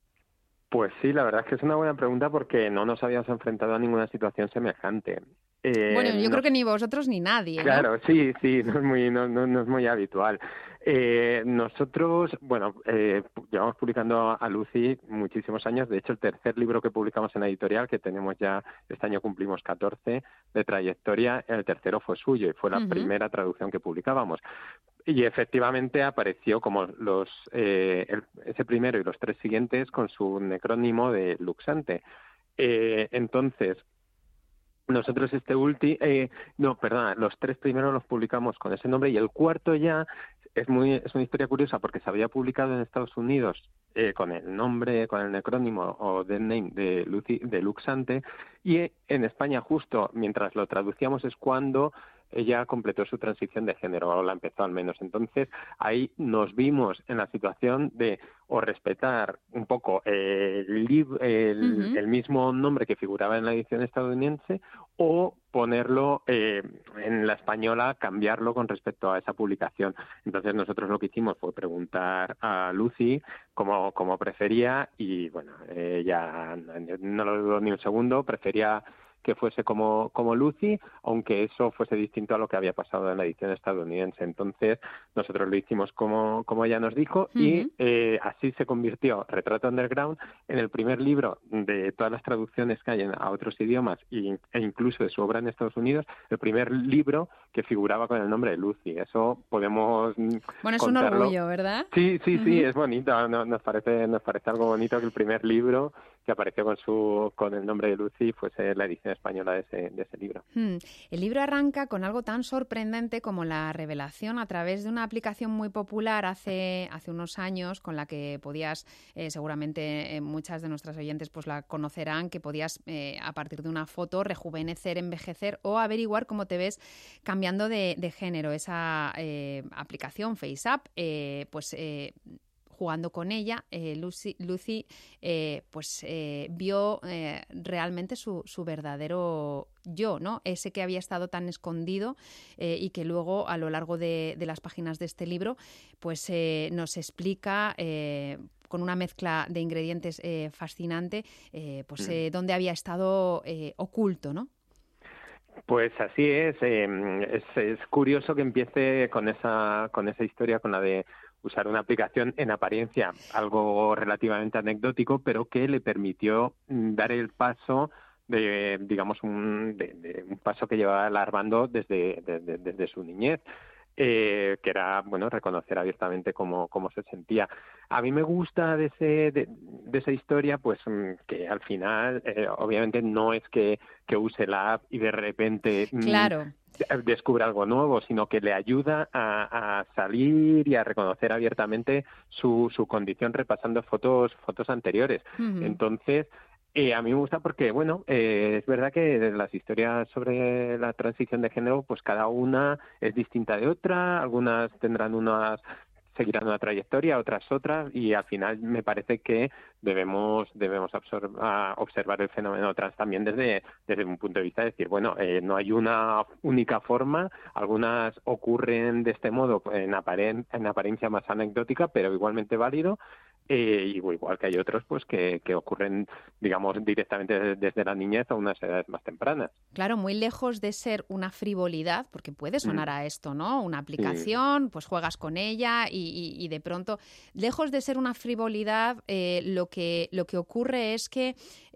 Pues sí, la verdad es que es una buena pregunta porque no nos habíamos enfrentado a ninguna situación semejante. Eh, Bueno, yo no- creo que ni vosotros ni nadie, ¿no? Claro, sí, sí, no es muy, no, no, no es muy habitual. Eh, nosotros, bueno, eh, llevamos publicando a Lucy muchísimos años. De hecho, el tercer libro que publicamos en la editorial, que tenemos ya, este año cumplimos catorce de trayectoria, el tercero fue suyo y fue la Ujú. primera traducción que publicábamos. Y efectivamente apareció como los eh, el- ese primero y los tres siguientes con su necrónimo de Luc Santé. Eh, entonces, nosotros este último, eh, no, perdona, los tres primeros los publicamos con ese nombre y el cuarto ya es muy es una historia curiosa porque se había publicado en Estados Unidos eh, con el nombre, con el necrónimo o dead name de, Lucy, de Luc Santé, y eh, en España justo mientras lo traducíamos es cuando ella completó su transición de género, o la empezó al menos. Entonces, ahí nos vimos en la situación de o respetar un poco eh, el, lib- el, Ujú. el mismo nombre que figuraba en la edición estadounidense o ponerlo eh, en la española, cambiarlo con respecto a esa publicación. Entonces, nosotros lo que hicimos fue preguntar a Lucy cómo, cómo prefería y, bueno, ella no lo dudó ni un segundo, prefería que fuese como, como Lucy, aunque eso fuese distinto a lo que había pasado en la edición estadounidense. Entonces, nosotros lo hicimos como, como ella nos dijo y Ujú. eh, así se convirtió Retrato Underground en el primer libro de todas las traducciones que hay en- a otros idiomas y, e incluso de su obra en Estados Unidos, el primer libro que figuraba con el nombre de Lucy. Eso podemos mm, Bueno, es un contarlo. orgullo, ¿verdad? Sí, sí, sí, Ujú. es bonito. No- nos parece nos parece algo bonito que el primer libro que apareció con su con el nombre de Lucy fuese la edición española de ese, de ese libro. Hmm. El libro arranca con algo tan sorprendente como la revelación a través de una aplicación muy popular hace, hace unos años, con la que podías, eh, seguramente eh, muchas de nuestras oyentes pues la conocerán, que podías eh, a partir de una foto rejuvenecer, envejecer o averiguar cómo te ves cambiando de, de género. Esa eh, aplicación FaceApp, eh, pues eh, jugando con ella, eh, Lucy, Lucy eh, pues eh, vio eh, realmente su, su verdadero yo, ¿no? Ese que había estado tan escondido eh, y que luego a lo largo de, de las páginas de este libro pues eh, nos explica eh, con una mezcla de ingredientes eh, fascinante eh, pues Mm. eh, dónde había estado eh, oculto, ¿no? Pues así es, eh, es, es curioso que empiece con esa, con esa historia, con la de usar una aplicación en apariencia algo relativamente anecdótico, pero que le permitió mm, dar el paso de, digamos, un, de, de un paso que llevaba alargando desde, desde, desde su niñez. Eh, que era, bueno, reconocer abiertamente cómo, cómo se sentía. A mí me gusta de, ese, de, de esa historia, pues mm, que al final, eh, obviamente no es que, que use la app y de repente mm, Claro. de- descubre algo nuevo, sino que le ayuda a, a salir y a reconocer abiertamente su, su condición repasando fotos, fotos anteriores. Ujú. Entonces, eh, a mí me gusta porque, bueno, eh, es verdad que las historias sobre la transición de género, pues cada una es distinta de otra, algunas tendrán unas seguirán una trayectoria, otras otras, y al final me parece que debemos debemos absor- a observar el fenómeno trans también desde desde un punto de vista de decir, bueno, eh, no hay una única forma, algunas ocurren de este modo en, aparen- en apariencia más anecdótica, pero igualmente válido, Eh, y igual que hay otros pues que, que ocurren, digamos, directamente desde la niñez a unas edades más tempranas. Claro, muy lejos de ser una frivolidad, porque puede sonar Mm. a esto, ¿no? Una aplicación, pues juegas con ella y, y, y de pronto, lejos de ser una frivolidad, eh, lo que lo que ocurre es que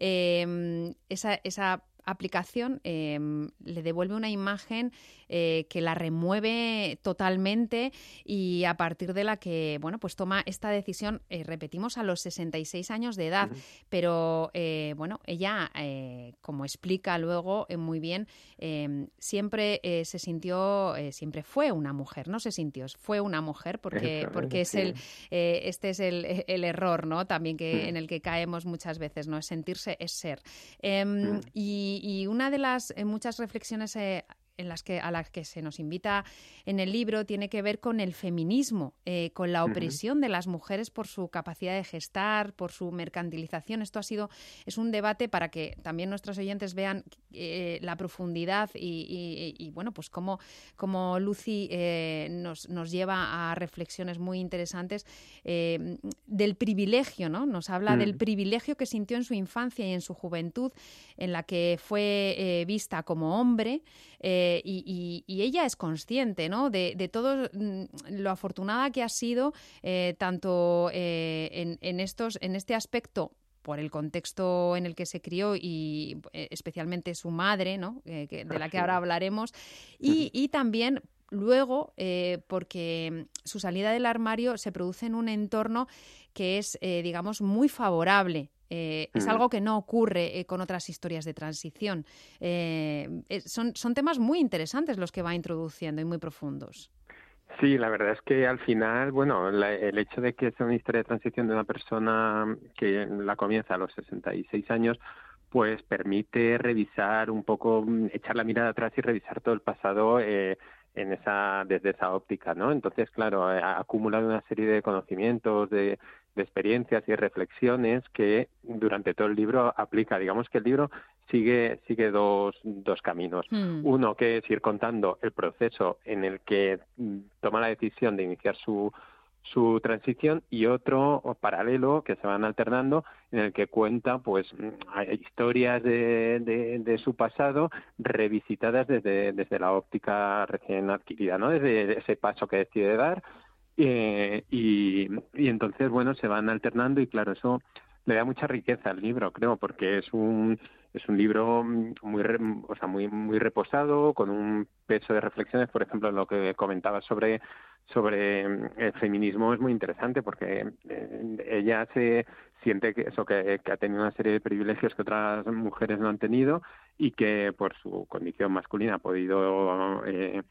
eh, esa, esa aplicación eh, le devuelve una imagen eh, que la remueve totalmente y a partir de la que, bueno, pues toma esta decisión, eh, repetimos, a los sesenta y seis años de edad, uh-huh. pero, eh, bueno, ella, eh, como explica luego eh, muy bien, eh, siempre eh, se sintió, eh, siempre fue una mujer, no se sintió, fue una mujer porque, porque es sí. el, eh, este es el, el error, ¿no? También que, uh-huh. en el que caemos muchas veces, ¿no? Es sentirse, es ser. Eh, uh-huh. y, y una de las eh, muchas reflexiones eh, en las que, a las que se nos invita en el libro tiene que ver con el feminismo, eh, con la opresión uh-huh. de las mujeres por su capacidad de gestar, por su mercantilización. Esto ha sido, es un debate para que también nuestros oyentes vean eh, la profundidad y, y, y bueno, pues cómo, cómo Lucy eh, nos, nos lleva a reflexiones muy interesantes eh, del privilegio, ¿no? Nos habla uh-huh. del privilegio que sintió en su infancia y en su juventud, en la que fue eh, vista como hombre. Eh, y, y, y ella es consciente, ¿no? de, de todo lo afortunada que ha sido eh, tanto eh, en, en, estos, en este aspecto por el contexto en el que se crió y eh, especialmente su madre, ¿no? eh, que, de la que ahora hablaremos, y, y también luego eh, porque su salida del armario se produce en un entorno que es, eh, digamos, muy favorable. Eh, es algo que no ocurre eh, con otras historias de transición. Eh, eh, son, son temas muy interesantes los que va introduciendo y muy profundos. Sí, la verdad es que al final, bueno, la, el hecho de que sea una historia de transición de una persona que la comienza a los sesenta y seis años, pues permite revisar un poco, echar la mirada atrás y revisar todo el pasado eh, en esa desde esa óptica, ¿no? Entonces, claro, ha acumulado una serie de conocimientos, de de experiencias y reflexiones que durante todo el libro aplica. Digamos que el libro sigue sigue dos, dos caminos. Mm. Uno que es ir contando el proceso en el que toma la decisión de iniciar su, su transición y otro paralelo que se van alternando en el que cuenta pues historias de, de, de su pasado revisitadas desde, desde la óptica recién adquirida, ¿no? Desde ese paso que decide dar. Eh, y, y entonces, bueno, se van alternando y claro, eso le da mucha riqueza al libro, creo, porque es un es un libro muy o sea muy muy reposado, con un peso de reflexiones. Por ejemplo, lo que comentaba sobre sobre el feminismo es muy interesante porque eh, ella se siente que eso que, que ha tenido una serie de privilegios que otras mujeres no han tenido y que por su condición masculina ha podido eh,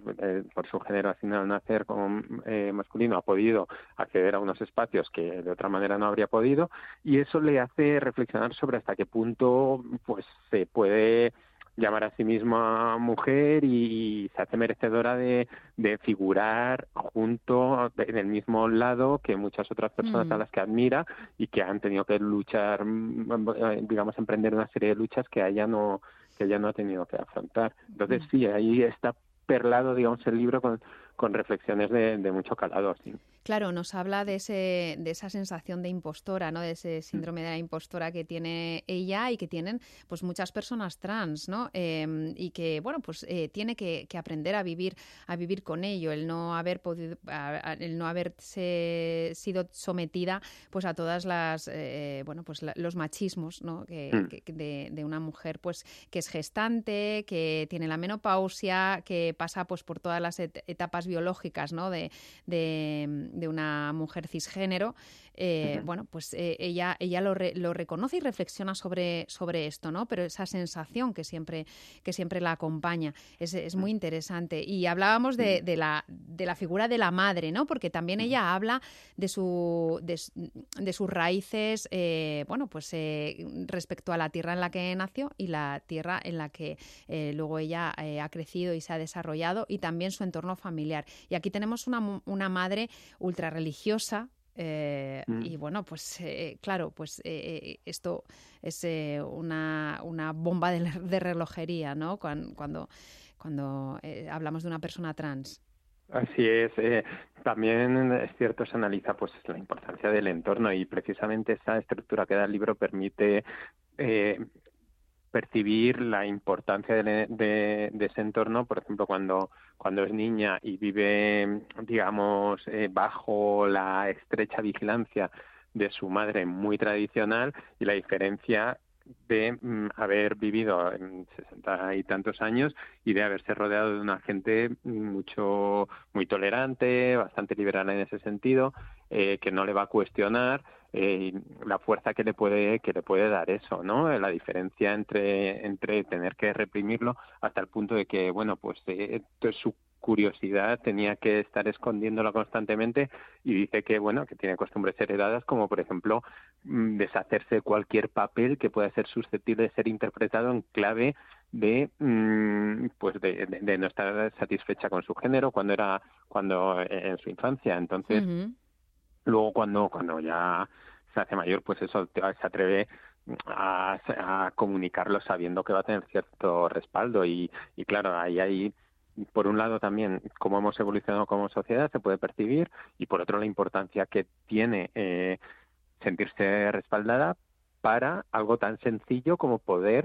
por su género al nacer como eh, masculino ha podido acceder a unos espacios que de otra manera no habría podido, y eso le hace reflexionar sobre hasta qué punto pues se puede llamar a sí misma mujer y, y se hace merecedora de, de figurar junto en el mismo lado que muchas otras personas mm. a las que admira y que han tenido que luchar, digamos, emprender una serie de luchas que ella no que ella no ha tenido que afrontar. Entonces mm. sí, ahí está perlado, digamos, el libro con, con reflexiones de, de mucho calado, sí. Claro, nos habla de ese de esa sensación de impostora, ¿no? De ese síndrome de la impostora que tiene ella y que tienen pues muchas personas trans, ¿no? Eh, y que, bueno, pues eh, tiene que, que aprender a vivir a vivir con ello, el no haber podido, a, a, el no haberse sido sometida pues a todas las, eh, bueno, pues la, los machismos, ¿no? Que, mm. que de, de una mujer pues que es gestante, que tiene la menopausia, que pasa pues por todas las et- etapas biológicas, ¿no? De, de de una mujer cisgénero, eh, uh-huh. bueno, pues eh, ella ella lo, re, lo reconoce y reflexiona sobre, sobre esto, ¿no? Pero esa sensación que siempre que siempre la acompaña es, es muy interesante. Y hablábamos de, de la de la figura de la madre, ¿no? Porque también ella habla de su de, de sus raíces, eh, bueno, pues eh, respecto a la tierra en la que nació y la tierra en la que eh, luego ella eh, ha crecido y se ha desarrollado, y también su entorno familiar. Y aquí tenemos una una madre ultra religiosa, eh, mm. y bueno, pues eh, claro, pues eh, esto es eh, una, una bomba de, de relojería, ¿no? Cuando, cuando, cuando eh, hablamos de una persona trans. Así es. Eh, también es cierto, se analiza pues la importancia del entorno y precisamente esa estructura que da el libro permite eh, percibir la importancia de, de, de ese entorno. Por ejemplo, cuando cuando es niña y vive, digamos, eh, bajo la estrecha vigilancia de su madre muy tradicional, y la diferencia de mm, haber vivido en sesenta y tantos años y de haberse rodeado de una gente mucho muy tolerante, bastante liberal en ese sentido, eh, que no le va a cuestionar eh, la fuerza que le puede que le puede dar eso, ¿no? La diferencia entre entre tener que reprimirlo hasta el punto de que, bueno, pues eh, su curiosidad tenía que estar escondiéndolo constantemente, y dice que, bueno, que tiene costumbres heredadas, como por ejemplo deshacerse de cualquier papel que pueda ser susceptible de ser interpretado en clave de pues de, de, de no estar satisfecha con su género cuando era cuando en su infancia. Entonces, uh-huh. luego cuando cuando ya se hace mayor, pues eso, se atreve a, a comunicarlo sabiendo que va a tener cierto respaldo, y, y claro, ahí hay por un lado también cómo hemos evolucionado como sociedad, se puede percibir, y por otro la importancia que tiene eh, sentirse respaldada para algo tan sencillo como poder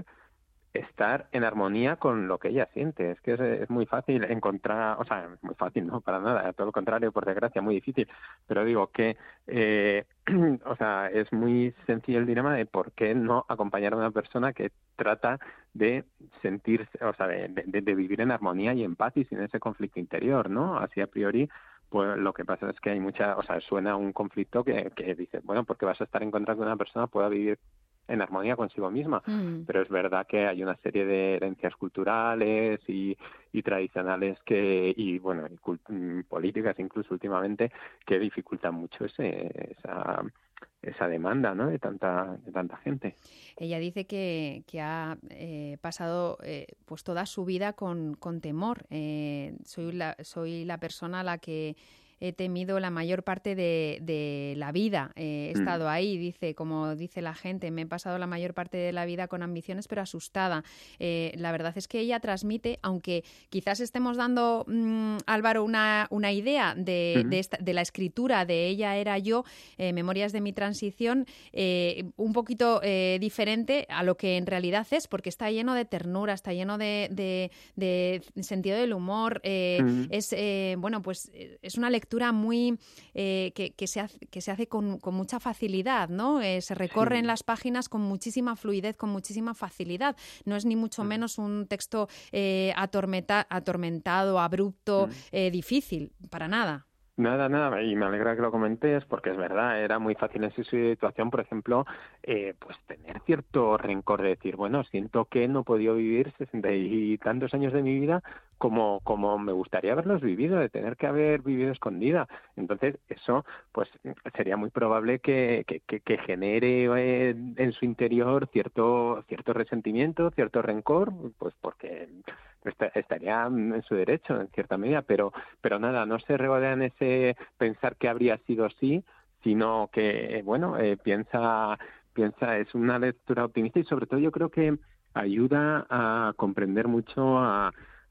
estar en armonía con lo que ella siente. Es que es, es muy fácil encontrar, o sea, muy fácil, no, para nada, todo lo contrario, por desgracia, muy difícil, pero digo que, eh, o sea, es muy sencillo el dilema de por qué no acompañar a una persona que trata de sentirse, o sea, de, de, de vivir en armonía y en paz y sin ese conflicto interior, ¿no? Así a priori, pues lo que pasa es que hay mucha, o sea, suena un conflicto que, que dice, bueno, porque vas a estar en contra de que una persona pueda vivir en armonía consigo misma, mm. pero es verdad que hay una serie de herencias culturales y, y tradicionales que y bueno y cult- políticas incluso últimamente que dificultan mucho ese esa esa demanda, ¿no? de tanta de tanta gente. Ella dice que, que ha eh, pasado eh, pues toda su vida con, con temor. Eh, soy la soy la persona a la que he temido la mayor parte de, de la vida. Eh, he estado ahí, dice, como dice la gente, me he pasado la mayor parte de la vida con ambiciones, pero asustada. Eh, la verdad es que ella transmite, aunque quizás estemos dando, mmm, Álvaro, una, una idea de, uh-huh. de, esta, de la escritura de Ella era yo, eh, Memorias de mi transición, eh, un poquito eh, diferente a lo que en realidad es, porque está lleno de ternura, está lleno de, de, de sentido del humor. Eh, uh-huh. Es, eh, bueno, pues es una lectura muy eh, que, que, se hace, que se hace con, con mucha facilidad, ¿no? Eh, se recorren sí. las páginas con muchísima fluidez, con muchísima facilidad. No es ni mucho mm. menos un texto eh, atormenta, atormentado, abrupto, mm. eh, difícil, para nada. Nada, nada, y me alegra que lo comentes porque es verdad, era muy fácil en su situación, por ejemplo, eh, pues tener cierto rencor de decir, bueno, siento que no he podido vivir sesenta y tantos años de mi vida como como me gustaría haberlos vivido, de tener que haber vivido escondida. Entonces, eso pues sería muy probable que, que, que, que genere eh, en su interior cierto cierto resentimiento, cierto rencor, pues porque estaría en su derecho en cierta medida, pero pero nada, no se regodea en ese pensar que habría sido así, sino que bueno, eh, piensa piensa es una lectura optimista, y sobre todo yo creo que ayuda a comprender mucho a,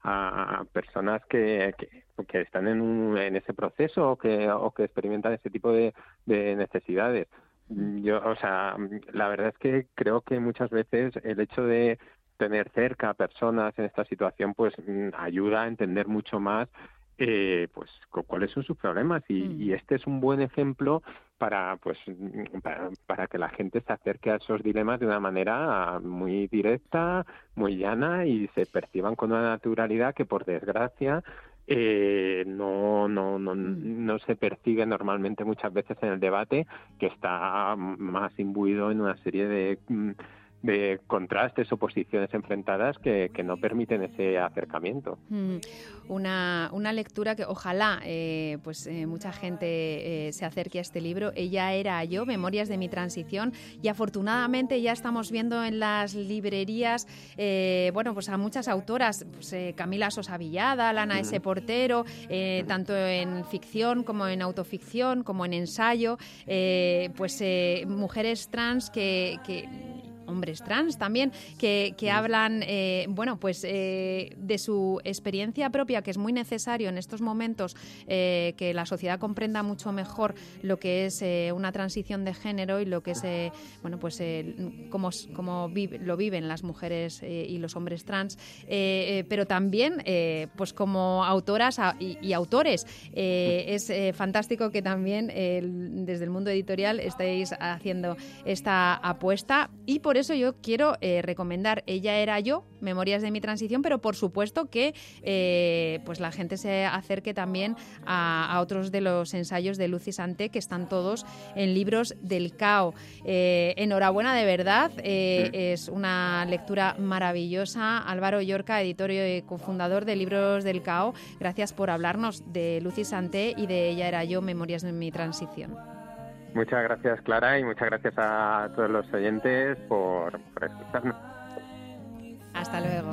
a personas que, que que están en un, en ese proceso o que o que experimentan ese tipo de, de necesidades. Yo, o sea, la verdad es que creo que muchas veces el hecho de tener cerca a personas en esta situación pues ayuda a entender mucho más eh, pues cuáles son sus problemas, y, mm. y este es un buen ejemplo para pues para, para que la gente se acerque a esos dilemas de una manera muy directa, muy llana, y se perciban con una naturalidad que por desgracia Eh, no, no, no, no se percibe normalmente muchas veces en el debate, que está más imbuido en una serie de, de contrastes o posiciones enfrentadas que, que no permiten ese acercamiento. Mm, una, una lectura que ojalá eh, pues eh, mucha gente eh, se acerque a este libro. Ella era yo, Memorias de mi transición, y afortunadamente ya estamos viendo en las librerías eh, bueno, pues a muchas autoras, pues, eh, Camila Sosa Villada, Lana S. Portero, eh, tanto en ficción como en autoficción, como en ensayo, eh, pues eh, mujeres trans que, que hombres trans también, que, que hablan, eh, bueno, pues eh, de su experiencia propia, que es muy necesario en estos momentos, eh, que la sociedad comprenda mucho mejor lo que es eh, una transición de género y lo que es, eh, bueno, pues eh, cómo, cómo vive, lo viven las mujeres eh, y los hombres trans, eh, eh, pero también, eh, pues como autoras a, y, y autores, eh, es eh, fantástico que también eh, desde el mundo editorial estéis haciendo esta apuesta, y por eso yo quiero eh, recomendar Ella era yo, Memorias de mi transición, pero por supuesto que eh, pues la gente se acerque también a, a otros de los ensayos de Lucy Santé, que están todos en Libros del Cao. Eh, enhorabuena, de verdad, eh, sí. Es una lectura maravillosa. Álvaro Llorca, editor y cofundador de Libros del Cao, gracias por hablarnos de Lucy Santé y de Ella era yo, Memorias de mi transición. Muchas gracias, Clara, y muchas gracias a todos los oyentes por, por escucharnos. Hasta luego.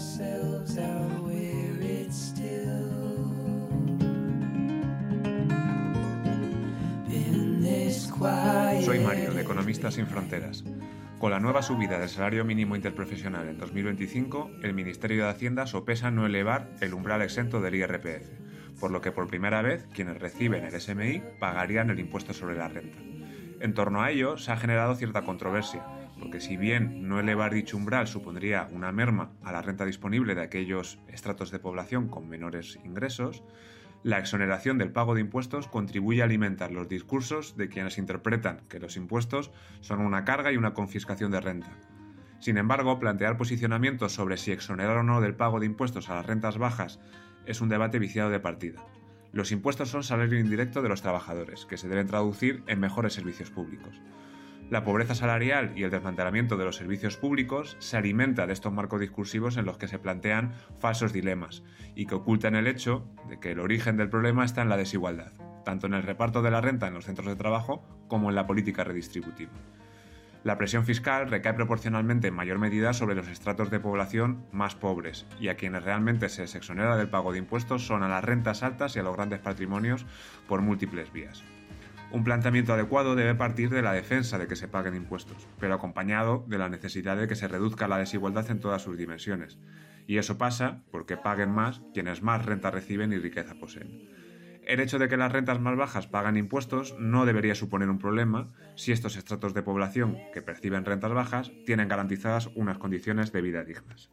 Soy Mario, de Economistas Sin Fronteras. Con la nueva subida del salario mínimo interprofesional en dos mil veinticinco, el Ministerio de Hacienda sopesa no elevar el umbral exento del I R P F, por lo que por primera vez quienes reciben el S M I pagarían el impuesto sobre la renta. En torno a ello se ha generado cierta controversia, porque si bien no elevar dicho umbral supondría una merma a la renta disponible de aquellos estratos de población con menores ingresos, la exoneración del pago de impuestos contribuye a alimentar los discursos de quienes interpretan que los impuestos son una carga y una confiscación de renta. Sin embargo, plantear posicionamientos sobre si exonerar o no del pago de impuestos a las rentas bajas es un debate viciado de partida. Los impuestos son salario indirecto de los trabajadores, que se deben traducir en mejores servicios públicos. La pobreza salarial y el desmantelamiento de los servicios públicos se alimenta de estos marcos discursivos en los que se plantean falsos dilemas y que ocultan el hecho de que el origen del problema está en la desigualdad, tanto en el reparto de la renta en los centros de trabajo como en la política redistributiva. La presión fiscal recae proporcionalmente en mayor medida sobre los estratos de población más pobres, y a quienes realmente se les exonera del pago de impuestos son a las rentas altas y a los grandes patrimonios por múltiples vías. Un planteamiento adecuado debe partir de la defensa de que se paguen impuestos, pero acompañado de la necesidad de que se reduzca la desigualdad en todas sus dimensiones. Y eso pasa porque paguen más quienes más renta reciben y riqueza poseen. El hecho de que las rentas más bajas pagan impuestos no debería suponer un problema si estos estratos de población que perciben rentas bajas tienen garantizadas unas condiciones de vida dignas.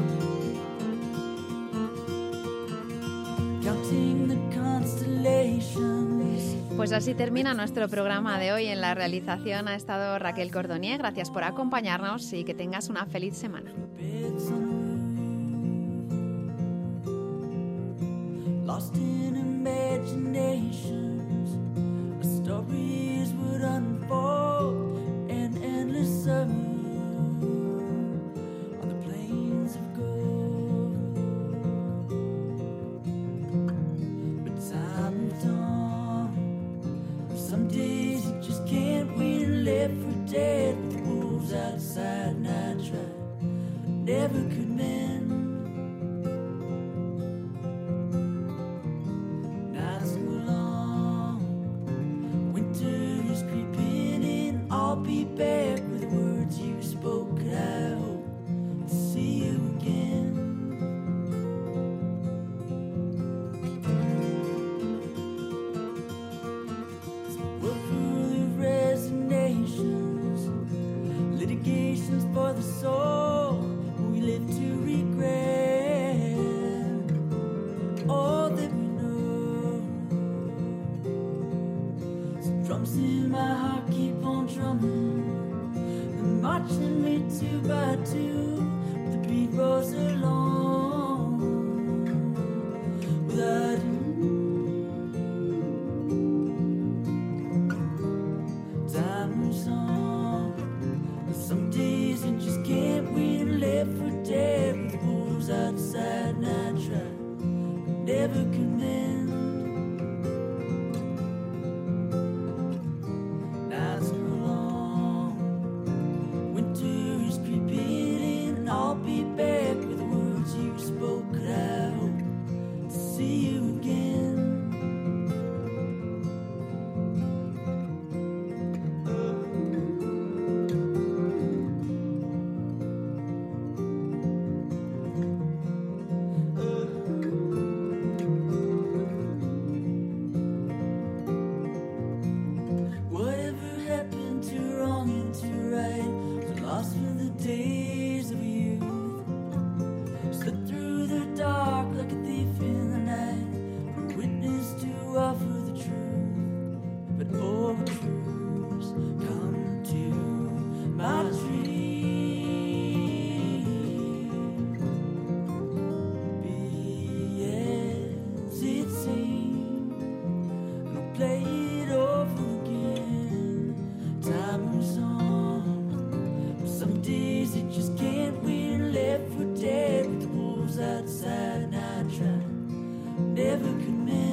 Pues así termina nuestro programa de hoy. En la realización ha estado Raquel Cordonier. Gracias por acompañarnos y que tengas una feliz semana. Lost in imaginations, stories would unfold in endless summer on the plains of gold. But time moves on. Some days you just can't wait and left for dead with the wolves outside, and I tried, never could mend. never could mend.